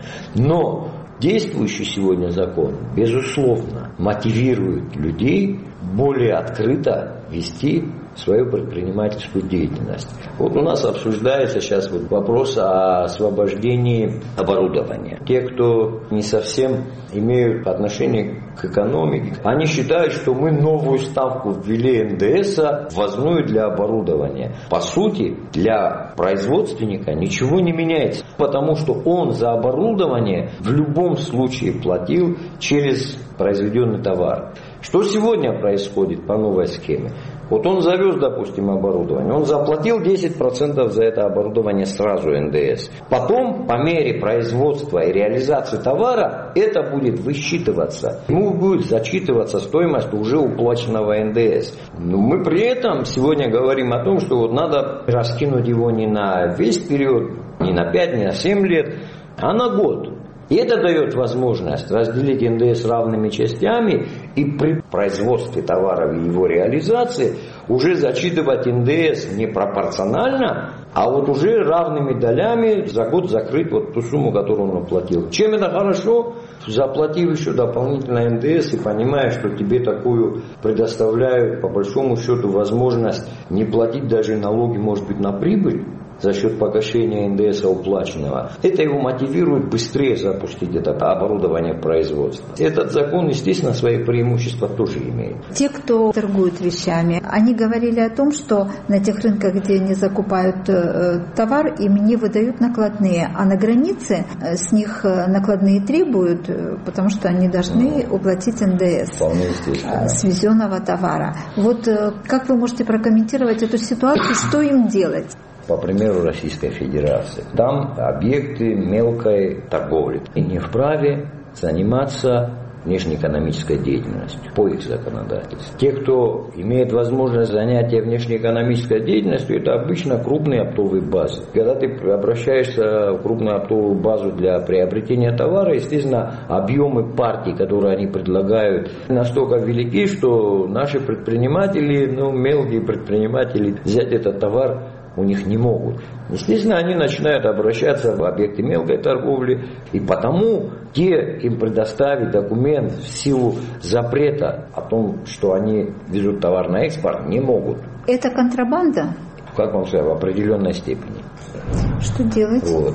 Но действующий сегодня закон, безусловно, мотивирует людей более открыто вести свою предпринимательскую деятельность. Вот у нас обсуждается сейчас вот вопрос о освобождении оборудования. Те, кто не совсем имеют отношение к экономике, они считают, что мы новую ставку ввели эн дэ эс ввозную для оборудования. По сути, для производственника ничего не меняется, потому что он за оборудование в любом случае платил через произведенный товар. Что сегодня происходит по новой схеме? Вот он завез, допустим, оборудование, он заплатил десять процентов за это оборудование сразу эн дэ эс. Потом, по мере производства и реализации товара, это будет высчитываться. Ему будет зачитываться стоимость уже уплаченного эн дэ эс. Но мы при этом сегодня говорим о том, что вот надо раскинуть его не на весь период, не на пять, не на семь лет, а на год. И это дает возможность разделить эн дэ эс равными частями и при производстве товара и его реализации уже зачитывать эн дэ эс не пропорционально, а вот уже равными долями за год закрыть вот ту сумму, которую он уплатил. Чем это хорошо? Заплатив еще дополнительно эн дэ эс и понимая, что тебе такую предоставляют по большому счету возможность не платить даже налоги, может быть, на прибыль, за счет погашения эн дэ эс уплаченного, это его мотивирует быстрее запустить это оборудование в производство. Этот закон, естественно, свои преимущества тоже имеет. Те, кто торгует вещами, они говорили о том, что на тех рынках, где они закупают э, товар, им не выдают накладные, а на границе э, с них накладные требуют, э, потому что они должны ну, уплатить эн дэ эс э, с везенного товара. Вот э, как вы можете прокомментировать эту ситуацию, что им делать? По примеру Российской Федерации. Там объекты мелкой торговли и не вправе заниматься внешнеэкономической деятельностью по их законодательству. Те, кто имеет возможность занятия внешнеэкономической деятельностью, это обычно крупные оптовые базы. Когда ты обращаешься в крупную оптовую базу для приобретения товара, естественно, объемы партий, которые они предлагают, настолько велики, что наши предприниматели, ну, мелкие предприниматели, взять этот товар у них не могут. Естественно, они начинают обращаться в объекты мелкой торговли, и потому те им предоставить документ в силу запрета о том, что они везут товар на экспорт, не могут. Это контрабанда? Как вам сказать, в определенной степени. Что делать? Вот.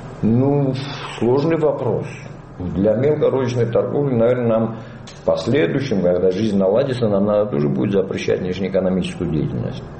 Ну, сложный вопрос. Для мелкорозничной торговли, наверное, нам в последующем, когда жизнь наладится, нам надо тоже будет запрещать внешнеэкономическую деятельность.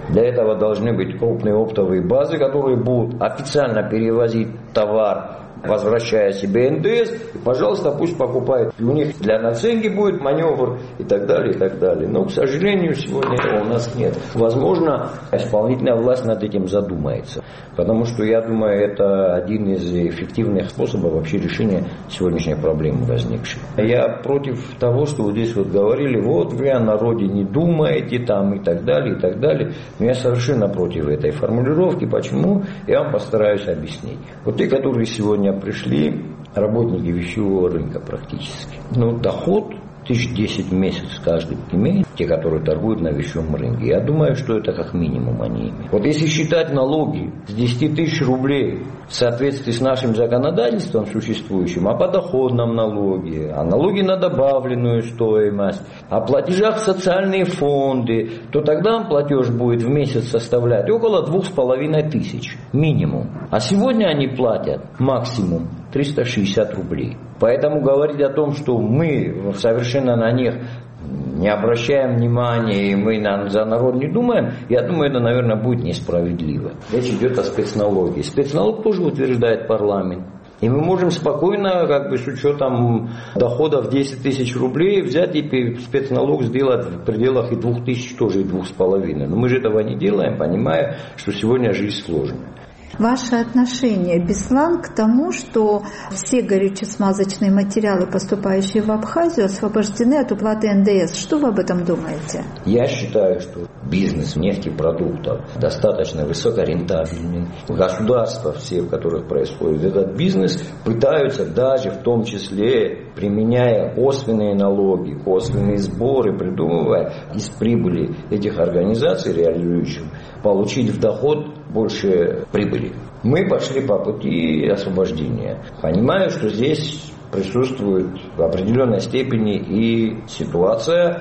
Для этого должны быть крупные оптовые базы, которые будут официально перевозить товар, возвращая себе эн дэ эс, и, пожалуйста, пусть покупают. И у них для наценки будет маневр и так далее, и так далее. Но, к сожалению, сегодня этого у нас нет. Возможно, исполнительная власть над этим задумается. Потому что, я думаю, это один из эффективных способов вообще решения сегодняшней проблемы возникшей. Я против того, что вот здесь вот говорили, вот вы о народе не думаете, там и так далее, и так далее. Но я совершенно против этой формулировки. Почему? Я вам постараюсь объяснить. Вот те, которые сегодня пришли, работники вещевого рынка практически. Ну, доход тысяч десять в месяц каждый имеет, те, которые торгуют на вещевом рынке. Я думаю, что это как минимум они имеют. Вот если считать налоги с десяти тысяч рублей в соответствии с нашим законодательством существующим, о подоходном налоге, о налоге на добавленную стоимость, о платежах в социальные фонды, то тогда платеж будет в месяц составлять около двух с половиной тысяч минимум. А сегодня они платят максимум триста шестьдесят рублей. Поэтому говорить о том, что мы совершенно на них не обращаем внимания и мы за народ не думаем, я думаю, это, наверное, будет несправедливо. Речь идет о спецналоге. Спецналог тоже утверждает парламент. И мы можем спокойно, как бы с учетом доходов десять тысяч рублей, взять и спецналог сделать в пределах и двух тысяч, тоже и двух с половиной. Но мы же этого не делаем, понимая, что сегодня жизнь сложная. Ваше отношение, Беслан, к тому, что все горюче-смазочные материалы, поступающие в Абхазию, освобождены от уплаты эн дэ эс. Что вы об этом думаете? Я считаю, что бизнес нефтепродуктов достаточно высокорентабельный. Государства, все, в которых происходит этот бизнес, пытаются даже в том числе, применяя косвенные налоги, косвенные сборы, придумывая из прибыли этих организаций, реализующих, получить в доход больше прибыли. Мы пошли по пути освобождения. Понимаю, что здесь присутствует в определенной степени и ситуация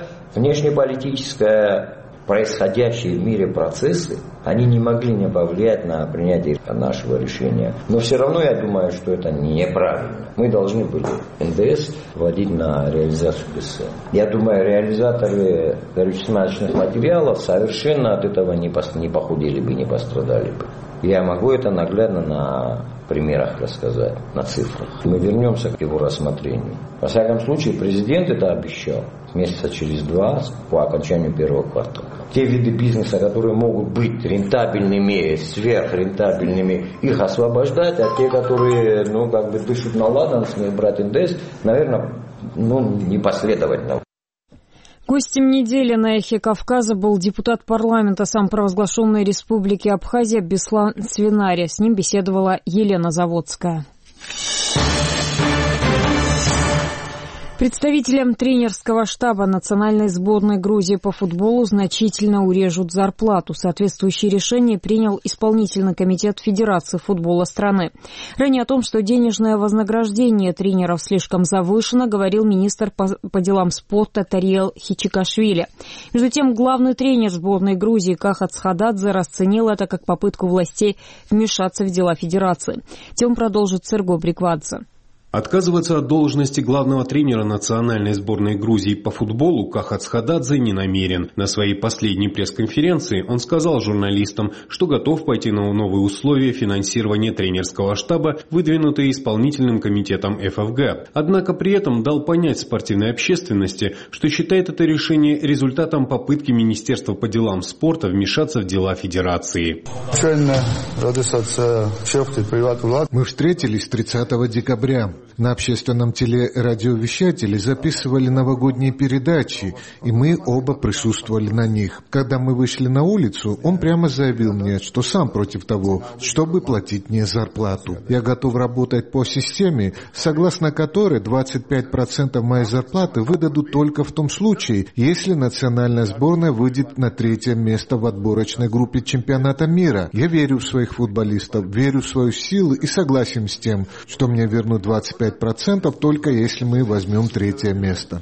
внешнеполитическая, происходящие в мире процессы, они не могли не повлиять на принятие нашего решения. Но все равно я думаю, что это неправильно. Мы должны были эн дэ эс вводить на реализацию бэ эс эм. Я думаю, реализаторы горюче-смазочных материалов совершенно от этого не похудели бы, не пострадали бы. Я могу это наглядно на примерах рассказать, на цифрах. Мы вернемся к его рассмотрению. Во всяком случае, президент это обещал месяца через два по окончанию первого квартала. Те виды бизнеса, которые могут быть рентабельными, сверхрентабельными, их освобождать, а те, которые, ну, как бы дышат на ладан, смеют брать эн дэ эс, наверное, ну, непоследовательно. Гостем недели на «Эхе Кавказа» был депутат парламента самопровозглашенной республики Абхазия Беслан Свинари. С ним беседовала Елена Заводская. Представителям тренерского штаба национальной сборной Грузии по футболу значительно урежут зарплату. Соответствующее решение принял исполнительный комитет Федерации футбола страны. Ранее о том, что денежное вознаграждение тренеров слишком завышено, говорил министр по, по делам спорта Тариел Хичикашвили. Между тем, главный тренер сборной Грузии Кахат Схададзе расценил это как попытку властей вмешаться в дела Федерации. Тем продолжит Серго Бриквадзе. Отказываться от должности главного тренера национальной сборной Грузии по футболу Кахат Схададзе не намерен. На своей последней пресс-конференции он сказал журналистам, что готов пойти на новые условия финансирования тренерского штаба, выдвинутые исполнительным комитетом эф эф гэ. Однако при этом дал понять спортивной общественности, что считает это решение результатом попытки Министерства по делам спорта вмешаться в дела Федерации. Мы встретились тридцатого декабря. На общественном телерадиовещателе записывали новогодние передачи, и мы оба присутствовали на них. Когда мы вышли на улицу, он прямо заявил мне, что сам против того, чтобы платить мне зарплату. Я готов работать по системе, согласно которой двадцать пять процентов моей зарплаты выдадут только в том случае, если национальная сборная выйдет на третье место в отборочной группе чемпионата мира. Я верю в своих футболистов, верю в свою силу и согласен с тем, что мне вернут двадцать двадцать пять процентов, только если мы возьмем третье место.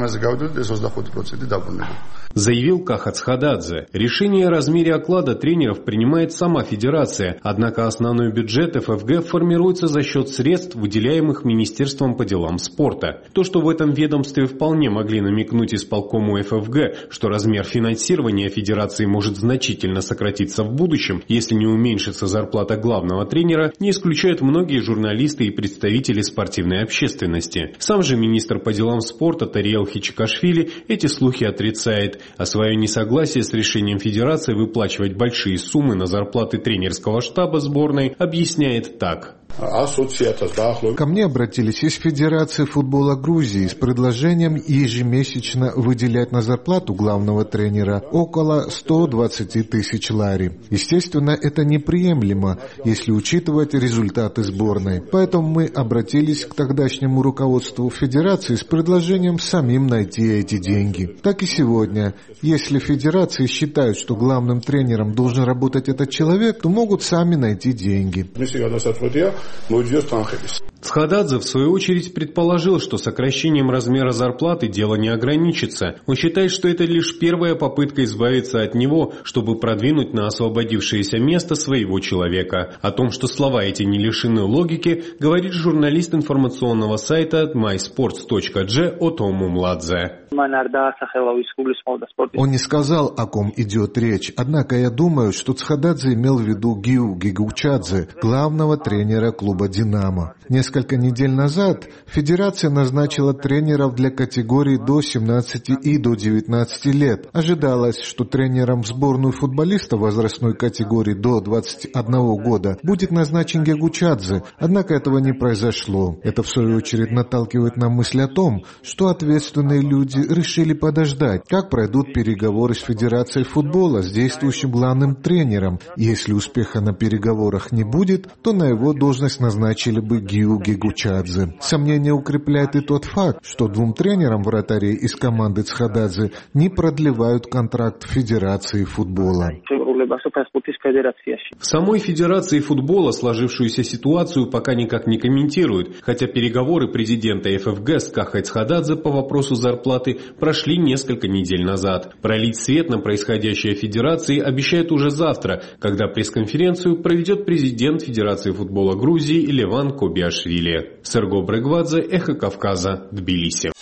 Заявил Кахат Схададзе. Решение о размере оклада тренеров принимает сама федерация, однако основной бюджет эф эф гэ формируется за счет средств, выделяемых Министерством по делам спорта. То, что в этом ведомстве вполне могли намекнуть исполкому эф эф гэ, что размер финансирования федерации может значительно сократиться в будущем, если не уменьшится зарплата главного тренера, не исключают многие журналисты и представители спортивной общественности. Сам же министр по делам спорта Тариэл Хичикашвили эти слухи отрицает, а свое несогласие с решением федерации выплачивать большие суммы на зарплаты тренерского штаба сборной объясняет так. Ко мне обратились из Федерации футбола Грузии с предложением ежемесячно выделять на зарплату главного тренера около сто двадцать тысяч лари. Естественно, это неприемлемо, если учитывать результаты сборной. Поэтому мы обратились к тогдашнему руководству Федерации с предложением самим найти эти деньги. Так и сегодня. Если Федерации считают, что главным тренером должен работать этот человек, то могут сами найти деньги. Схададзе, в свою очередь, предположил, что сокращением размера зарплаты дело не ограничится. Он считает, что это лишь первая попытка избавиться от него, чтобы продвинуть на освободившееся место своего человека. О том, что слова эти не лишены логики, говорит журналист информационного сайта май спортс точка джи Отому Младзе. Он не сказал, о ком идет речь, однако я думаю, что Схададзе имел в виду Гиу Гигучадзе, главного тренера клуба «Динамо». Несколько недель назад Федерация назначила тренеров для категорий до семнадцати и до девятнадцати лет. Ожидалось, что тренером в сборную футболистов возрастной категории до двадцати одного года будет назначен Гигучадзе, однако этого не произошло. Это, в свою очередь, наталкивает на мысль о том, что ответственные люди решили подождать, как пройдут переговоры с Федерацией футбола, с действующим главным тренером. Если успеха на переговорах не будет, то на его должность назначили бы Гиу Гигучадзе. Сомнение укрепляет и тот факт, что двум тренерам вратарей из команды Схададзе не продлевают контракт Федерации футбола. В самой Федерации футбола сложившуюся ситуацию пока никак не комментируют, хотя переговоры президента эф эф гэ с Кахой Схададзе по вопросу зарплаты прошли несколько недель назад. Пролить свет на происходящее в Федерации обещают уже завтра, когда пресс-конференцию проведет президент Федерации футбола Грузии Леван Кобиашвили. Серго Брегвадзе, Эхо Кавказа, Тбилиси.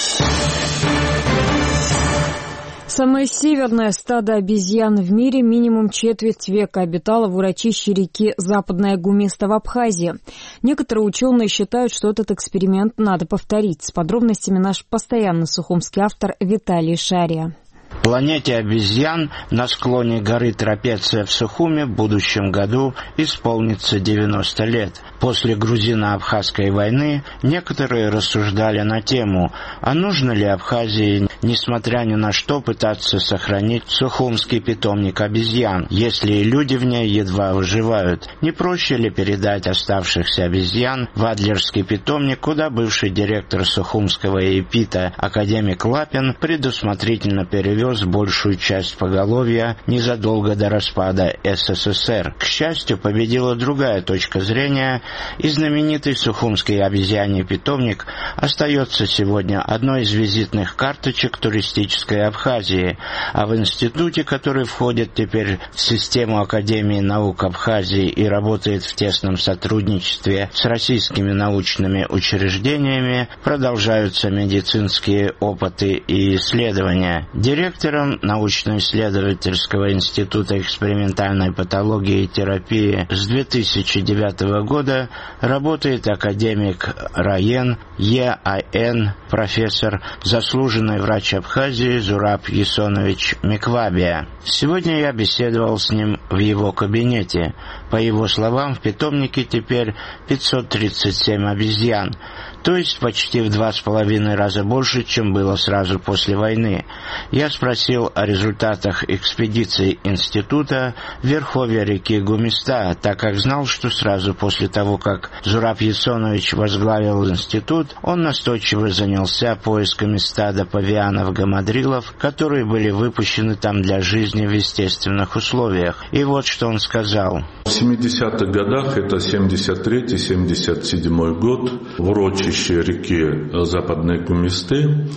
Самое северное стадо обезьян в мире минимум четверть века обитало в урочище реки Западная Гуместа в Абхазии. Некоторые ученые считают, что этот эксперимент надо повторить. С подробностями наш постоянный сухумский автор Виталий Шария. Планете обезьян на склоне горы Трапеция в Сухуме в будущем году исполнится девяносто лет. После грузино-абхазской войны некоторые рассуждали на тему, а нужно ли Абхазии, несмотря ни на что, пытаться сохранить сухумский питомник обезьян, если и люди в ней едва выживают. Не проще ли передать оставшихся обезьян в Адлерский питомник, куда бывший директор Сухумского епита академик Лапин предусмотрительно перевез большую часть поголовья незадолго до распада эс эс эс эр. К счастью, победила другая точка зрения, и знаменитый Сухумский обезьяний питомник остается сегодня одной из визитных карточек туристической Абхазии, а в институте, который входит теперь в систему Академии наук Абхазии и работает в тесном сотрудничестве с российскими научными учреждениями, продолжаются медицинские опыты и исследования. Директором научно-исследовательского института экспериментальной патологии и терапии с две тысячи девятого года работает академик Раен ЕАН, профессор, заслуженный врач Абхазии Зураб Ясонович Миквабия. Сегодня я беседовал с ним в его кабинете. По его словам, в питомнике теперь пятьсот тридцать семь обезьян. то есть почти в два с половиной раза больше, чем было сразу после войны. Я спросил о результатах экспедиции института в верховье реки Гумиста, так как знал, что сразу после того, как Зураб Ясонович возглавил институт, он настойчиво занялся поисками стада павианов-гамадрилов, которые были выпущены там для жизни в естественных условиях. И вот что он сказал. В семидесятых годах, это семьдесят третий — семьдесят седьмой год, в урочище реки Западной Гумисты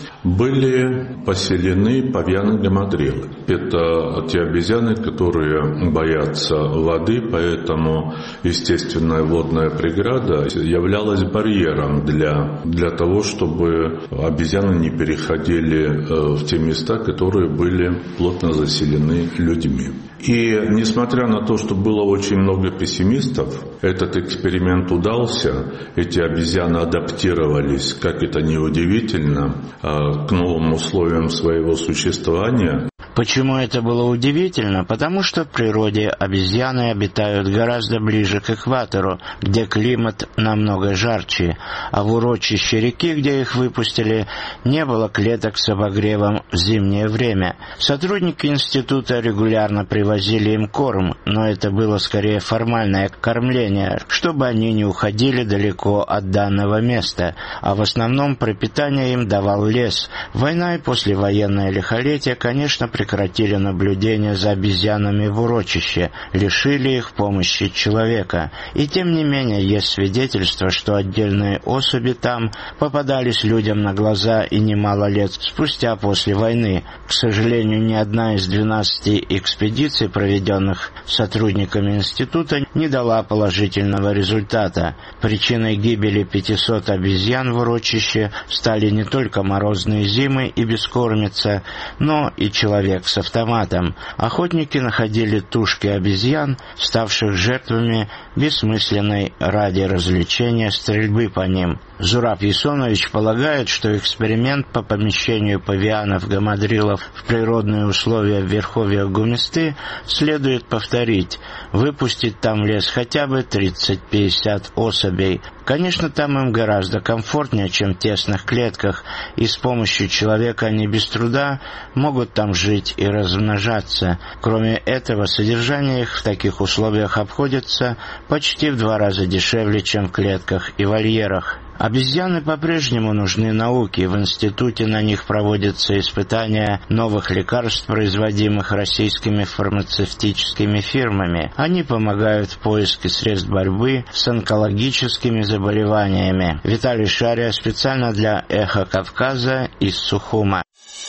были поселены павианы-гамадрилы. Это те обезьяны, которые боятся воды, поэтому естественная водная преграда являлась барьером для, для того, чтобы обезьяны не переходили в те места, которые были плотно заселены людьми. И несмотря на то, что было очень много пессимистов, этот эксперимент удался, эти обезьяны адаптировались, как это ни удивительно, к новым условиям своего существования. Почему это было удивительно? Потому что в природе обезьяны обитают гораздо ближе к экватору, где климат намного жарче, а в урочище реки, где их выпустили, не было клеток с обогревом в зимнее время. Сотрудники института регулярно привозили им корм, но это было скорее формальное кормление, чтобы они не уходили далеко от данного места, а в основном пропитание им давал лес. Война и послевоенное лихолетие, конечно, прекратили наблюдение за обезьянами в урочище, лишили их помощи человека. И тем не менее есть свидетельство, что отдельные особи там попадались людям на глаза и немало лет спустя после войны. К сожалению, ни одна из двенадцати экспедиций, проведенных сотрудниками института, не дала положительного результата. Причиной гибели пятисот обезьян в урочище стали не только морозные зимы и бескормица, но и человек с автоматом. Охотники находили тушки обезьян, ставших жертвами бессмысленной ради развлечения стрельбы по ним. Зураб Ясонович полагает, что эксперимент по помещению павианов-гамадрилов в природные условия в верховьях Гумисты следует повторить, выпустить там в лес хотя бы тридцать-пятьдесят особей. Конечно, там им гораздо комфортнее, чем в тесных клетках, и с помощью человека они без труда могут там жить и размножаться. Кроме этого, содержание их в таких условиях обходится почти в два раза дешевле, чем в клетках и вольерах. Обезьяны по-прежнему нужны науке. В институте на них проводятся испытания новых лекарств, производимых российскими фармацевтическими фирмами. Они помогают в поиске средств борьбы с онкологическими заболеваниями. Виталий Шария специально для «Эхо Кавказа» из Сухума.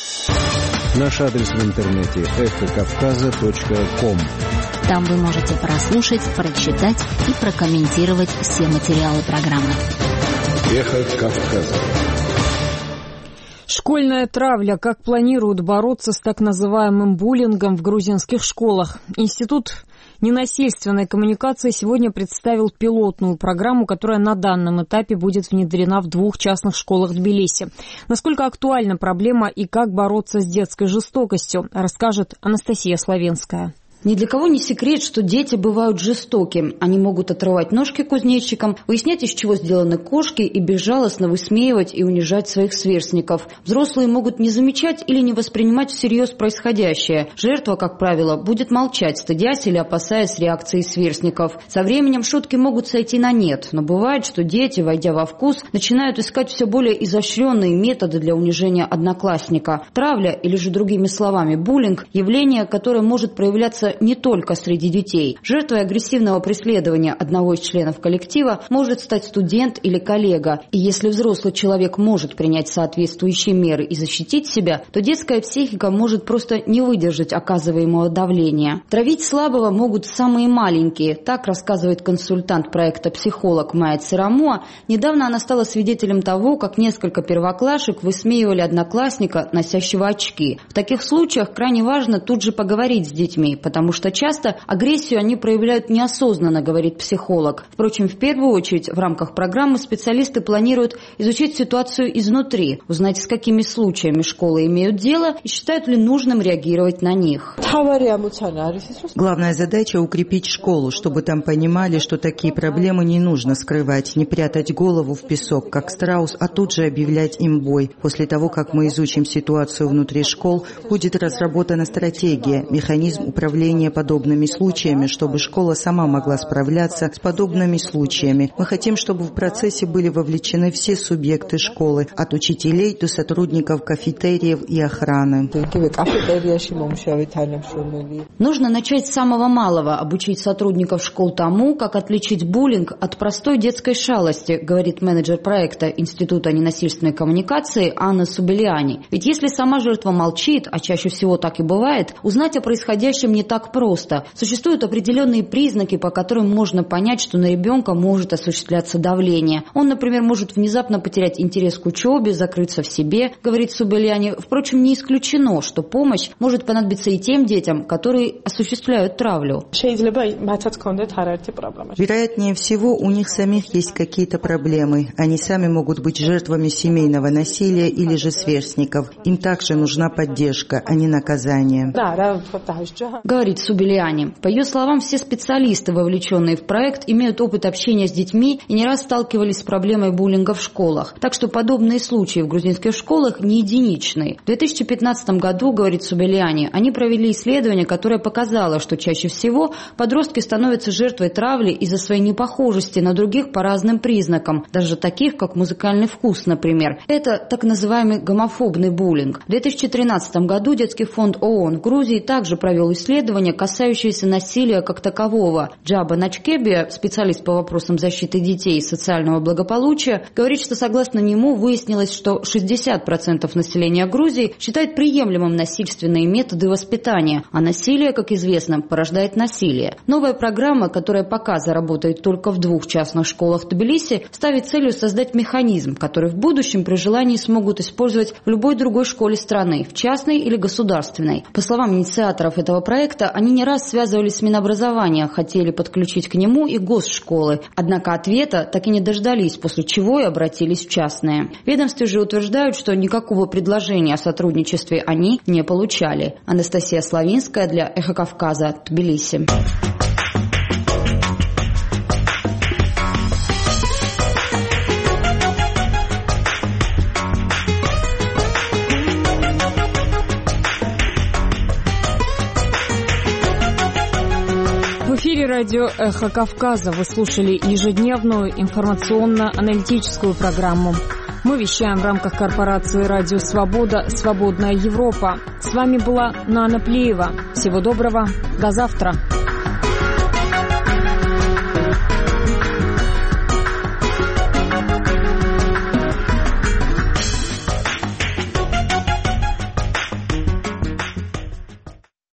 Наш адрес в интернете эхо кавказа точка ком. Там вы можете прослушать, прочитать и прокомментировать все материалы программы. Эхо Кавказа. Школьная травля. Как планируют бороться с так называемым буллингом в грузинских школах? Институт ненасильственной коммуникации сегодня представил пилотную программу, которая на данном этапе будет внедрена в двух частных школах Тбилиси. Насколько актуальна проблема и как бороться с детской жестокостью, расскажет Анастасия Славенская. Ни для кого не секрет, что дети бывают жестоки. Они могут отрывать ножки кузнечикам, выяснять, из чего сделаны кошки, и безжалостно высмеивать и унижать своих сверстников. Взрослые могут не замечать или не воспринимать всерьез происходящее. Жертва, как правило, будет молчать, стыдясь или опасаясь реакции сверстников. Со временем шутки могут сойти на нет, но бывает, что дети, войдя во вкус, начинают искать все более изощренные методы для унижения одноклассника. Травля, или же другими словами буллинг, явление, которое может проявляться не только среди детей. Жертвой агрессивного преследования одного из членов коллектива может стать студент или коллега. И если взрослый человек может принять соответствующие меры и защитить себя, то детская психика может просто не выдержать оказываемого давления. Травить слабого могут самые маленькие. Так рассказывает консультант проекта «Психолог» Майя Церамуа. Недавно она стала свидетелем того, как несколько первоклашек высмеивали одноклассника, носящего очки. В таких случаях крайне важно тут же поговорить с детьми, потому потому что часто агрессию они проявляют неосознанно, говорит психолог. Впрочем, в первую очередь в рамках программы специалисты планируют изучить ситуацию изнутри, узнать, с какими случаями школы имеют дело и считают ли нужным реагировать на них. Главная задача – укрепить школу, чтобы там понимали, что такие проблемы не нужно скрывать, не прятать голову в песок, как страус, а тут же объявлять им бой. После того, как мы изучим ситуацию внутри школ, будет разработана стратегия, механизм управления подобными случаями, чтобы школа сама могла справляться с подобными случаями. Мы хотим, чтобы в процессе были вовлечены все субъекты школы, от учителей до сотрудников кафетериев и охраны. Нужно начать с самого малого, обучить сотрудников школ тому, как отличить буллинг от простой детской шалости, говорит менеджер проекта Института ненасильственной коммуникации Анна Субелиани. Ведь если сама жертва молчит, а чаще всего так и бывает, узнать о происходящем не так просто. Существуют определенные признаки, по которым можно понять, что на ребенка может осуществляться давление. Он, например, может внезапно потерять интерес к учебе, закрыться в себе, говорит Субелиани. Впрочем, не исключено, что помощь может понадобиться и тем детям, которые осуществляют травлю. Вероятнее всего, у них самих есть какие-то проблемы. Они сами могут быть жертвами семейного насилия или же сверстников. Им также нужна поддержка, а не наказание. Говорит Субелиани. По ее словам, все специалисты, вовлеченные в проект, имеют опыт общения с детьми и не раз сталкивались с проблемой буллинга в школах. Так что подобные случаи в грузинских школах не единичные. В две тысячи пятнадцатом году, говорит Субелиани, они провели исследование, которое показало, что чаще всего подростки становятся жертвой травли из-за своей непохожести на других по разным признакам, даже таких, как музыкальный вкус, например. Это так называемый гомофобный буллинг. В две тысячи тринадцатом году детский фонд ООН в Грузии также провел исследование, касающееся насилия как такового. Джаба Начкебия, специалист по вопросам защиты детей и социального благополучия, говорит, что согласно нему выяснилось, что шестьдесят процентов населения Грузии считает приемлемым насильственные методы воспитания, а насилие, как известно, порождает насилие. Новая программа, которая пока заработает только в двух частных школах Тбилиси, ставит целью создать механизм, который в будущем при желании смогут использовать в любой другой школе страны, в частной или государственной. По словам инициаторов этого проекта, они не раз связывались с Минобразования, хотели подключить к нему и госшколы, однако ответа так и не дождались, после чего и обратились в частные. В ведомстве же утверждают, что никакого предложения о сотрудничестве они не получали. Анастасия Славинская для Эхо Кавказа, Тбилиси. В эфире радио «Эхо Кавказа». Вы слушали ежедневную информационно-аналитическую программу. Мы вещаем в рамках корпорации «Радио Свобода. Свободная Европа». С вами была Нана Плиева. Всего доброго. До завтра.